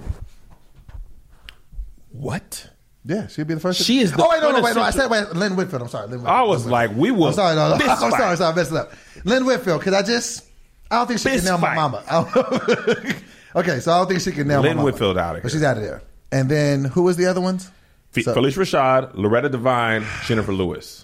What? Yeah, she'd be the first. To, She is the Oh wait, no, no, wait, no. I quintessential- said wait, Lynn Whitfield. I'm sorry, Lynn Whitfield. I was Lynn like, Whitfield. we will I'm sorry, no, no. fist I'm sorry, fight. sorry, I messed it up. Lynn Whitfield, because I just I don't think she Fist can nail my fight. mama. I don't- okay, so I don't think she can nail Lynn my mama. Whitfield out of But here. she's out of there. And then who was the other ones? Fe- So- Felicia Rashad, Loretta Devine, Jennifer Lewis.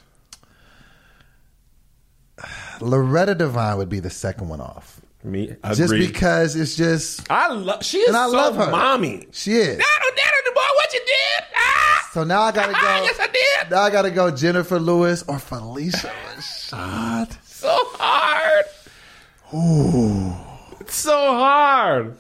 Loretta Devine would be the second one off. Me, Just agreed. because it's just I love. She is And I so love her. mommy. she is. Daddy, daddy, boy, what you did? Ah! So now I gotta go. yes, I did. Now I gotta go Jennifer Lewis or Felicia Rashad. So hard. Ooh, it's so hard.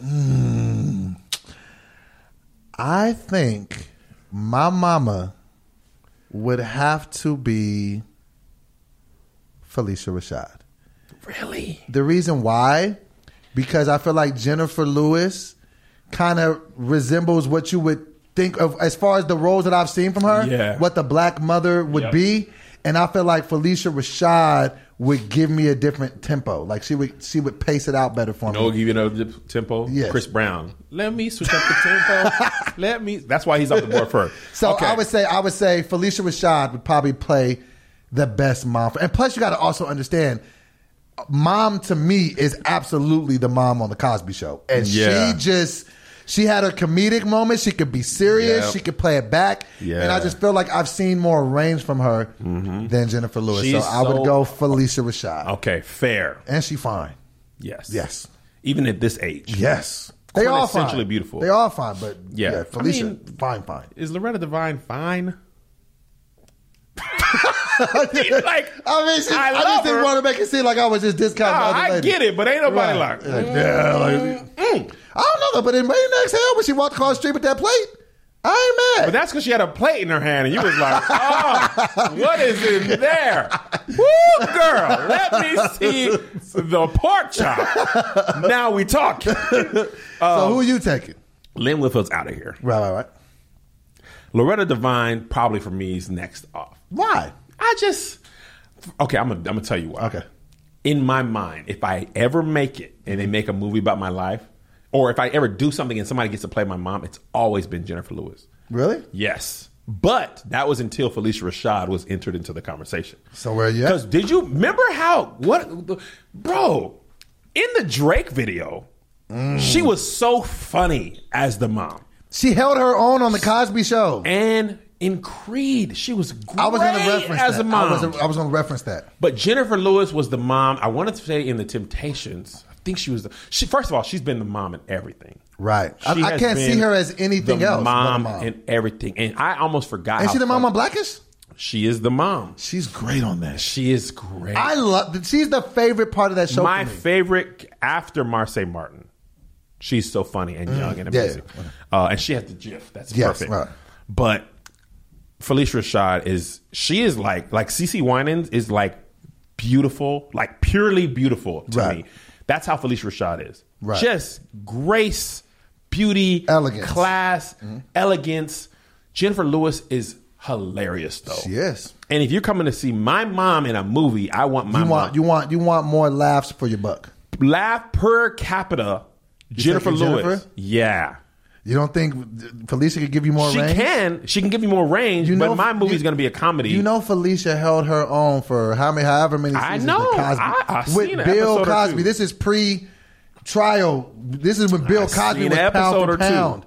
I think my mama would have to be Felicia Rashad. Really? The reason why, because I feel like Jennifer Lewis kind of resembles what you would think of as far as the roles that I've seen from her, Yeah. what the black mother would Yep. be. And I feel like Felicia Rashad would give me a different tempo. Like she would she would pace it out better for No, me. give you another tempo. Yes. Chris Brown. Let me switch up the tempo. Let me. That's why he's off the board first. So Okay. I would say I would say Felicia Rashad would probably play the best mom. For, and plus, you got to also understand, mom to me is absolutely the mom on the Cosby Show, and Yeah. she just she had her comedic moments. She could be serious. Yep. She could play it back. Yeah. And I just feel like I've seen more range from her than Jennifer Lewis. She's so I would so- go Felicia Rashad, Okay, fair. and she fine. Yes. Yes. Even at this age. Yes, they all fine. Quintessentially beautiful. They all fine, but Yeah. yeah, I Felicia mean- fine, fine. Is Loretta Devine fine? like, I mean, she, I I, love just didn't her. want to make it seem like I was just discounting Nah, the other I lady. get it, but ain't nobody Right. like, Like, yeah, like, mm. I don't know though, but in Rain Next Hell, when she walked across the street with that plate, I ain't mad. But that's because she had a plate in her hand, and you was like, "Oh, what is in there? Woo, girl, let me see the pork chop." Now we talk. so who are you taking? Lynn Whitfield's out of here. Right, right, right. Loretta Devine probably for me is next off. Why? I just okay. I'm gonna I'm gonna tell you why. Okay. In my mind, if I ever make it and they make a movie about my life, or if I ever do something and somebody gets to play my mom, it's always been Jennifer Lewis. Really? Yes. But that was until Felicia Rashad was entered into the conversation. So where are you at? Because did you remember how, what, bro, in the Drake video, she was so funny as the mom. She held her own on the Cosby Show. And in Creed, she was great I was going to reference as that. a mom. I was, I was going to reference that. But Jennifer Lewis was the mom. I wanted to say in The Temptations. I think she was the. She first of all, she's been the mom in everything. Right. I, She I has can't see been her as anything the else. but a Mom, mom. in everything, and I almost forgot. Is how she the mom funny- on Blackish? She is the mom. She's great on that. She is great. I love. She's the favorite part of that show. My for me. favorite after Marseille Martin. She's so funny and young and yeah. amazing. Uh, and she has the gif. That's Yes, perfect. right. But Felicia Rashad is, she is like, like CeCe Winans is like beautiful, like purely beautiful to Right. me. That's how Felicia Rashad is. Right. Just grace, beauty, Elegance. class, elegance. Jennifer Lewis is hilarious though. She is. And if you're coming to see my mom in a movie, I want my You mom. want you want you want more laughs for your buck. Laugh per capita, Jennifer taking Lewis. Jennifer? Yeah. You don't think Felicia could give you more She range? can. She can give you more range, You know, but my movie's you- going to be a comedy. You know, Felicia held her own for how many, however many I seasons. know. with Cosby. I- I with seen an Bill episode or Cosby. two. This is pre-trial. This is when Bill I Cosby seen was an pound episode for or two. pound.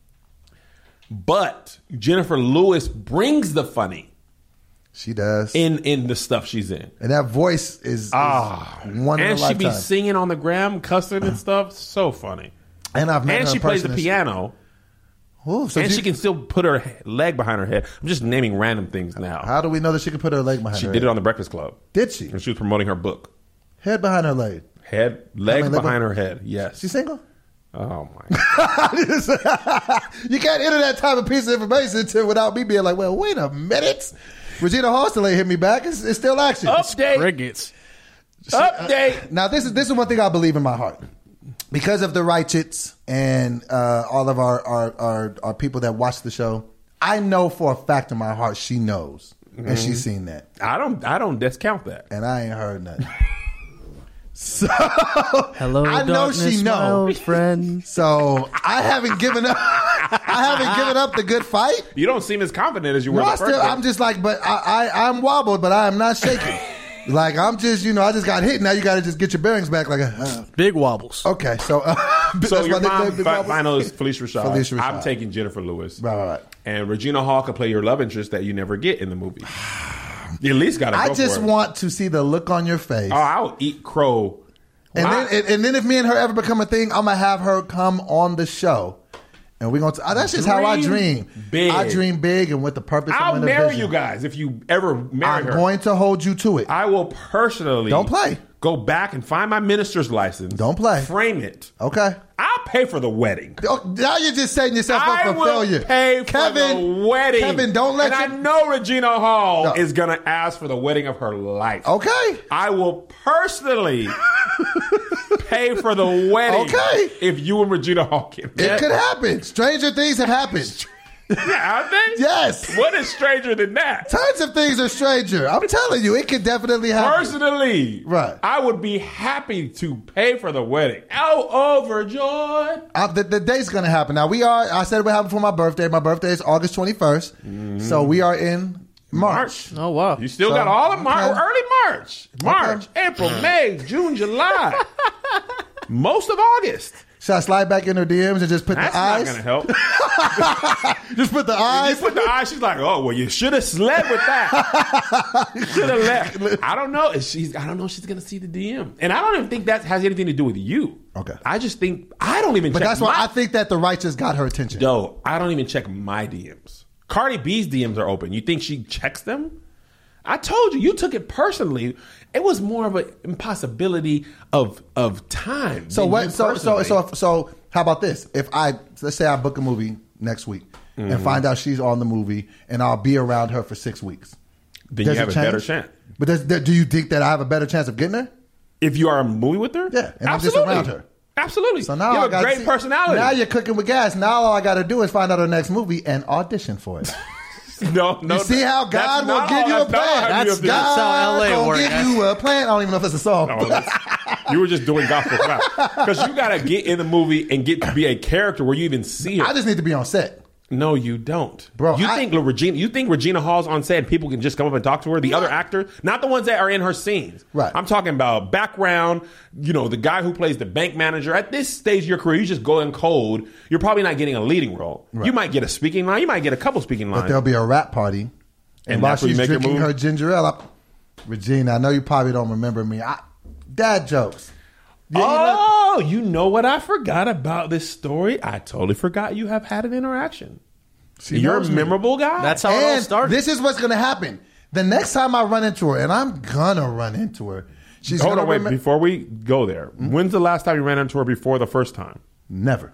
But Jennifer Lewis brings the funny She does, in, in the stuff she's in. and that voice is, is Ah, one in and a she be lifetime. singing on the gram, cussing and stuff. So funny. And I've met And her she in plays the person. piano. Ooh, so And you- she can still put her he- leg behind her head. I'm just naming random things now. How do we know that she can put her leg behind She her did head? it on the Breakfast Club. Did she? When she was promoting her book. Head behind her leg. Head, leg mean, leg behind be- her head. Yes. She single? Oh my God. You can't enter that type of piece of information to, without me being like, well, wait a minute. Regina Hallstead hit me back. It's, it's still action. Update. Crickets. Update. Now, this is this is one thing I believe in my heart. Because of the Righteous and uh, all of our, our, our, our people that watch the show, I know for a fact in my heart she knows. And she's seen that. I don't. I don't discount that. And I ain't heard nothing. So, Hello, I know darkness, she my know. old friend. So I haven't given up. I haven't given up the good fight. You don't seem as confident as you were No, I the first still, day. I'm just like, but I, I, I'm wobbled, but I am not shaking. Like, I'm just, you know, I just got hit. Now you got to just get your bearings back. Like, uh, Big wobbles. okay, so uh, So that's your my mom nickname, Big fi- Wobbles. final is Felicia Rashad. Felicia Rashad. I'm taking Jennifer Lewis. Right, right, right. And Regina Hall could play your love interest that you never get in the movie. You at least got to go I just for it. want to see the look on your face. Oh, I'll eat crow. and Wow. then, and, and then if me and her ever become a thing, I'm gonna have her come on the show, and we're gonna. T- that's just how I Dream dream. big. I dream big, and with the purpose. I'll and with the marry vision. you guys if you ever marry I'm her. going to hold you to it. I will personally Don't play. Go back and find my minister's license. Don't play. Frame it. Okay. I'll pay for the wedding. Oh, now you're just setting yourself up I for will failure. pay for Kevin, the wedding. Kevin, don't let And your- I know Regina Hall No. is going to ask for the wedding of her life. Okay. I will personally pay for the wedding. Okay. If you and Regina Hall get It married. could happen. Stranger things have happened. Yeah, are they? Yes. What is stranger than that? Tons of things are stranger. I'm telling you, it could definitely happen. Personally, Right. I would be happy to pay for the wedding. Oh, overjoyed. Uh, the, the date's gonna happen. Now we are. I said it would happen for my birthday. My birthday is August twenty-first, so we are in March. Oh, wow. You still So, got all of March, okay. early March, March, April, May, June, July, most of August. Should I slide back in her D Ms and just put That's the not eyes? going to help. Just put the You eyes. put the eyes. She's like, oh well, you should have slept with that. Should have left. I don't know. If She's. I don't know. If she's going to see the D M, and I don't even think that has anything to do with you. Okay. I just think I don't even. But check that's why my, I think that the righteous got her attention. Yo, I don't even check my D Ms. Cardi B's D Ms are open. You think she checks them? I told you, you took it personally. It was more of an impossibility of of time. So than what? you So so personally. so so. How about this? If I let's say I book a movie next week Mm-hmm. and find out she's on the movie, and I'll be around her for six weeks. then Does you have it a better change? chance. But does, do you think that I have a better chance of getting her? If you are a movie with her, Yeah, and I'm just absolutely. around her. Absolutely. So now you I have a gotta great see- personality. Now you're cooking with gas. Now all I got to do is find out her next movie and audition for it. no, no. You see how that's God will not give all- you a that's not plan. how you That's- have to- that's how L A gonna works. give you a plan. I don't even know if it's a song. No, that's- you were just doing gospel rap because you got to get in the movie and get to be a character where you even see her. I just need to be on set. No, you don't, Bro, You I- think Regina? You think Regina Hall's on set and people can just come up and talk to her? The other actors, not the ones that are in her scenes. Right. I'm talking about background. You know, the guy who plays the bank manager. At this stage of your career, you just go in cold. You're probably not getting a leading role. You might get a speaking line. You might get a couple speaking But lines. therell be a rap party. And, And while that's where you she's make your drinking move? her ginger ale, I, Regina, I know you probably don't remember me. I, dad jokes. Yeah, you know- Oh, you know what I forgot about this story? I totally forgot you have had an interaction. She You're a knows me. memorable guy. That's how it all And started. this is what's going to happen. The next time I run into her, and I'm gonna run into her, she's Hold gonna on, wait. remem- Before we go there, when's the last time you ran into her before the first time? Never.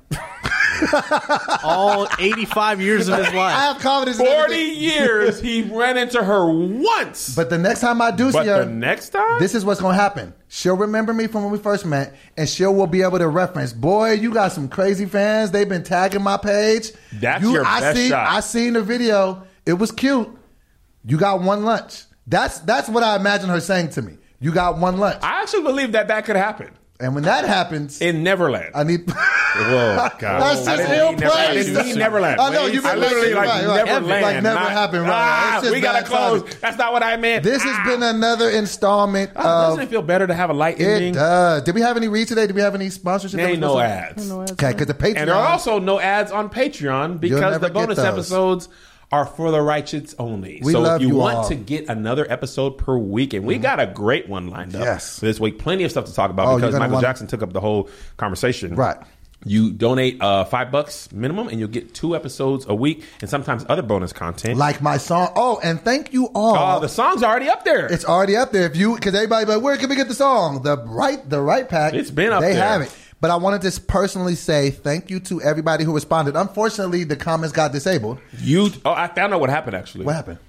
all eighty-five years of his I life. have confidence in Forty everything. years, he ran into her once. But the next time I do But see her, the next time, this is what's going to happen. She'll remember me from when we first met, and she will be able to reference, boy, you got some crazy fans. They've been tagging my page. That's you, your I best seen, shot. I seen the video. It was cute. You got one lunch. That's that's what I imagine her saying to me. You got one lunch. I actually believe that that could happen And when that happens, in Neverland. I need. Whoa, God. That's I just didn't ill mean Never- I place. didn't mean Neverland. I know, you've been I literally listening, like right, right. Neverland. Like never not- happened, right. Ah, It's just we gotta bad close. timing. That's not what I meant. This has been another installment Ah, of. doesn't it feel better to have a light It ending? does. Did we have any read today? Did we have any sponsorship? There ain't that was no supposed to- ads. Okay, because the Patreon. And there are also no ads on Patreon because never the get bonus those. episodes are for the righteous only. We so love if you, you want all. to get another episode per week, and we got a great one lined up Yes. for this week, plenty of stuff to talk about Oh, you're because gonna Michael wanna- Jackson took up the whole conversation. Right. You donate uh, five bucks minimum, and you'll get two episodes a week, and sometimes other bonus content. Like my song. Oh, and thank you all. Oh, the song's already up there. It's already up there. If you, because everybody, like, where can we get the song? The right, the right pack. It's been up They there. have it. But I wanted to personally say thank you to everybody who responded. Unfortunately, the comments got disabled. you. Oh, I found out what happened actually. What happened?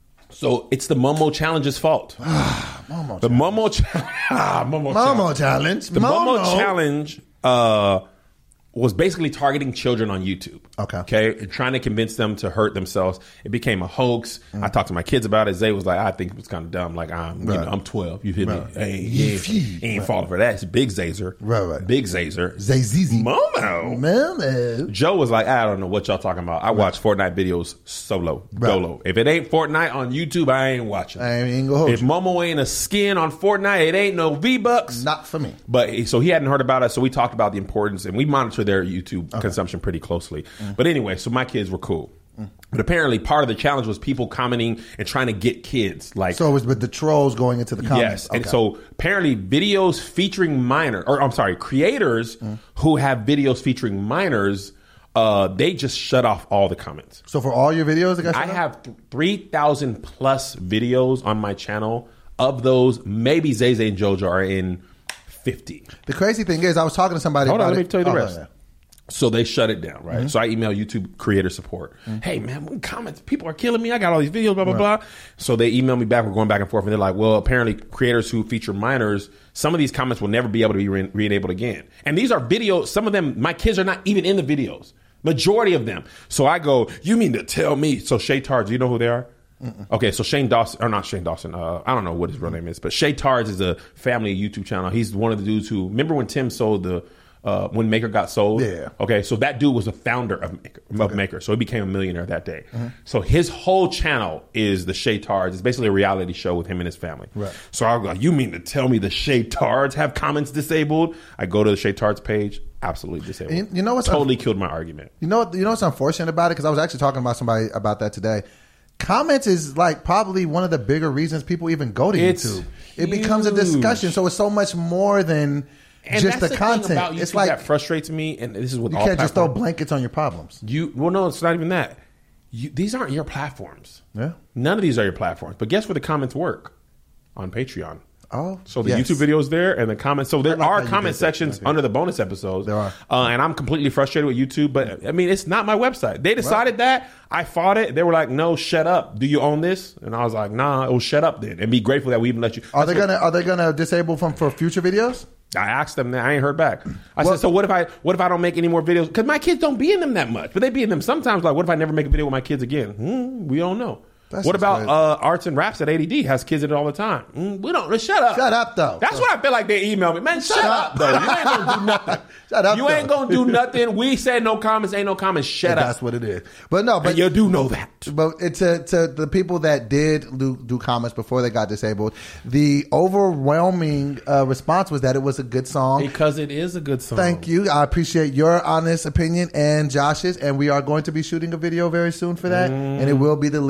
So it's the Momo Challenge's fault. Momo the Momo, cha- ah, Momo, Momo Challenge. challenge. The Momo, Challenge uh, was basically targeting children on YouTube. Okay. Okay. And trying to convince them to hurt themselves. It became a hoax. Mm. I talked to my kids about it. Zay was like, I think it was kind of dumb. Like, I'm, you Right. know, I'm twelve. You hit Right. me. I ain't, you ain't, you ain't falling for that. It's Big Zazer. Right, right. Big Zazer. Zayzizi. Momo. Momo. Joe was like, I don't know what y'all talking about. I watch Fortnite videos solo, Right. dolo. If it ain't Fortnite on YouTube, I ain't watching. I ain't gonna hold If you. Momo ain't a skin on Fortnite, it ain't no V-Bucks. Not for me. But so he hadn't heard about it, so we talked about the importance, and we monitor their YouTube consumption pretty closely. Mm. But anyway, so my kids were cool. But apparently, part of the challenge was people commenting and trying to get kids. Like, So it was with the trolls going into the comments. yes, and Okay. so apparently, videos featuring minor, or I'm sorry, creators Mm. who have videos featuring minors, uh, they just shut off all the comments. So for all your videos, it got I shut off? have th- three thousand plus videos on my channel. Of those, maybe Zay Zay and JoJo are in fifty. The crazy thing is, I was talking to somebody Hold about on, let it. me tell you the Oh, rest. yeah. So they shut it down, right? Mm-hmm. So I email YouTube creator support. Hey man, what comments? People are killing me. I got all these videos, blah blah blah. So they email me back. We're going back and forth, and they're like, "Well, apparently creators who feature minors, some of these comments will never be able to be re- re-enabled again." And these are videos. Some of them, my kids are not even in the videos. Majority of them. So I go, "You mean to tell me?" So Shay Tards, do you know who they are? Mm-mm. Okay, so Shane Dawson, or not Shane Dawson, uh, I don't know what his real name is, but Shay Tards is a family YouTube channel. He's one of the dudes who, remember when Tim sold the, uh, when Maker got sold? Yeah. Okay, so that dude was the founder of Maker, of Maker, so he became a millionaire that day. So his whole channel is the Shay Tards. It's basically a reality show with him and his family. Right. So I go, you mean to tell me the Shay Tards have comments disabled? I go to the Shay Tards page, absolutely disabled. You- you know what's totally killed my argument. You know, what- you know what's unfortunate about it? Because I was actually talking about somebody about that today. Comments is like probably one of the bigger reasons people even go to It's YouTube. It becomes a huge. discussion, so it's so much more than And just that's the thing content. about It's YouTube like that frustrates me, and this is with you all can't just throw platforms. blankets on your problems. You well, no, it's not even that. You, these aren't your platforms. Yeah. None of these are your platforms. But guess where the comments work? On Patreon. Oh, So the yes. YouTube videos there and the comments. So there like how are you comment did that. sections Okay. under the bonus episodes. There are. Uh, and I'm completely frustrated with YouTube. But I mean, it's not my website. They decided that. I fought it. They were like, no, shut up. Do you own this? And I was like, nah, it will shut up then. And be grateful that we even let you. Are they That's what- gonna Are they gonna disable from for future videos? I asked them that. I ain't heard back. I Well- said, so what if I what if I don't make any more videos? Because my kids don't be in them that much, but they be in them sometimes. Like, what if I never make a video with my kids again? Hmm, we don't know. That's what just about crazy. uh, Arts and Raps at A D D? Has kids in it all the time. Hmm, we don't. Shut up. Shut up, though. That's what I feel like they email me. Man, shut, Shut up, up. though. You ain't gonna do nothing. Shut up, You ain't though. gonna do nothing. We said no comments. Ain't no comments. Shut up. That's what it is. But no, but And you do know that. But it, to, to the people that did do, do comments before they got disabled, the overwhelming uh, response was that it was a good song. Because it is a good song. Thank you. I appreciate your honest opinion and Josh's. And we are going to be shooting a video very soon for that. And it will be the lead single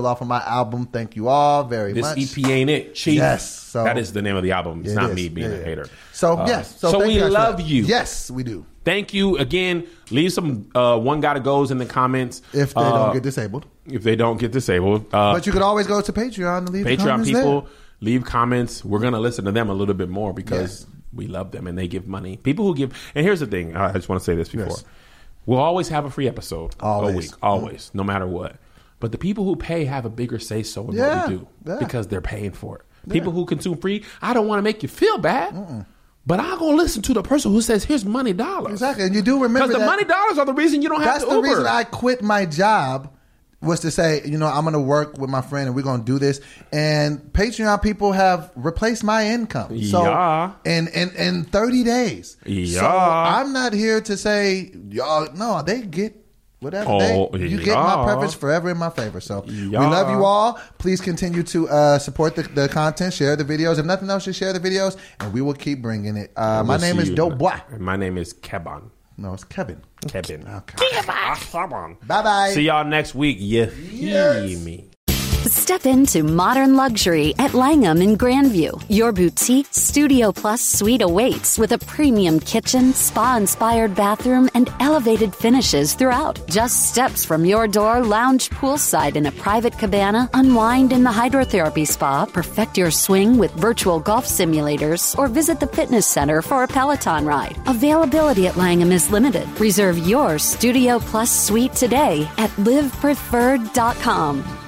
sample off of my album. Thank you all very This much. E P ain't it, Chief. Yes, so- that is the name of the album. It's It not is. me being Yeah, a yeah. hater. So, Uh, yes. So, so thank we you guys for love that. you. Yes, we do. Thank you again. Leave some uh, one gotta goes in the comments If they Uh, don't get disabled. if they don't get disabled. Uh, But you could always go to Patreon and leave the Patreon comments people there. leave comments. We're gonna listen to them a little bit more because Yes. we love them and they give money. People who give. And here's the thing. I just want to say this before. Yes. We'll always have a free episode Always. a week, always, no matter what. But the people who pay have a bigger say so in Yeah, what we do yeah. because they're paying for it. People who consume free, I don't want to make you feel bad, but I'm gonna listen to the person who says, "Here's money dollars." Exactly. And you do remember Because the that money dollars are the reason you don't have that's to the Uber. reason I quit my job was to say, you know, I'm going to work with my friend and we're going to do this. And Patreon people have replaced my income. So Yeah. in, in, in thirty days. Yeah. So I'm not here to say, y'all, no, they get whatever. Oh, they, you get my yeah. preference forever in my favor. So Yeah. we love you all. Please continue to uh, support the, the content, share the videos. If nothing else, just share the videos and we will keep bringing it. Uh, my We'll name see is you. Dope Boy. And my name is Keban. No, it's Kevin. Kevin. Okay. Bye Bye-bye. See y'all next week. You hear Yes. me? Step into modern luxury at Langham in Grandview. Your boutique Studio Plus suite awaits with a premium kitchen, spa-inspired bathroom, and elevated finishes throughout. Just steps from your door, lounge poolside in a private cabana, unwind in the hydrotherapy spa, perfect your swing with virtual golf simulators, or visit the fitness center for a Peloton ride. Availability at Langham is limited. Reserve your Studio Plus suite today at live preferred dot com.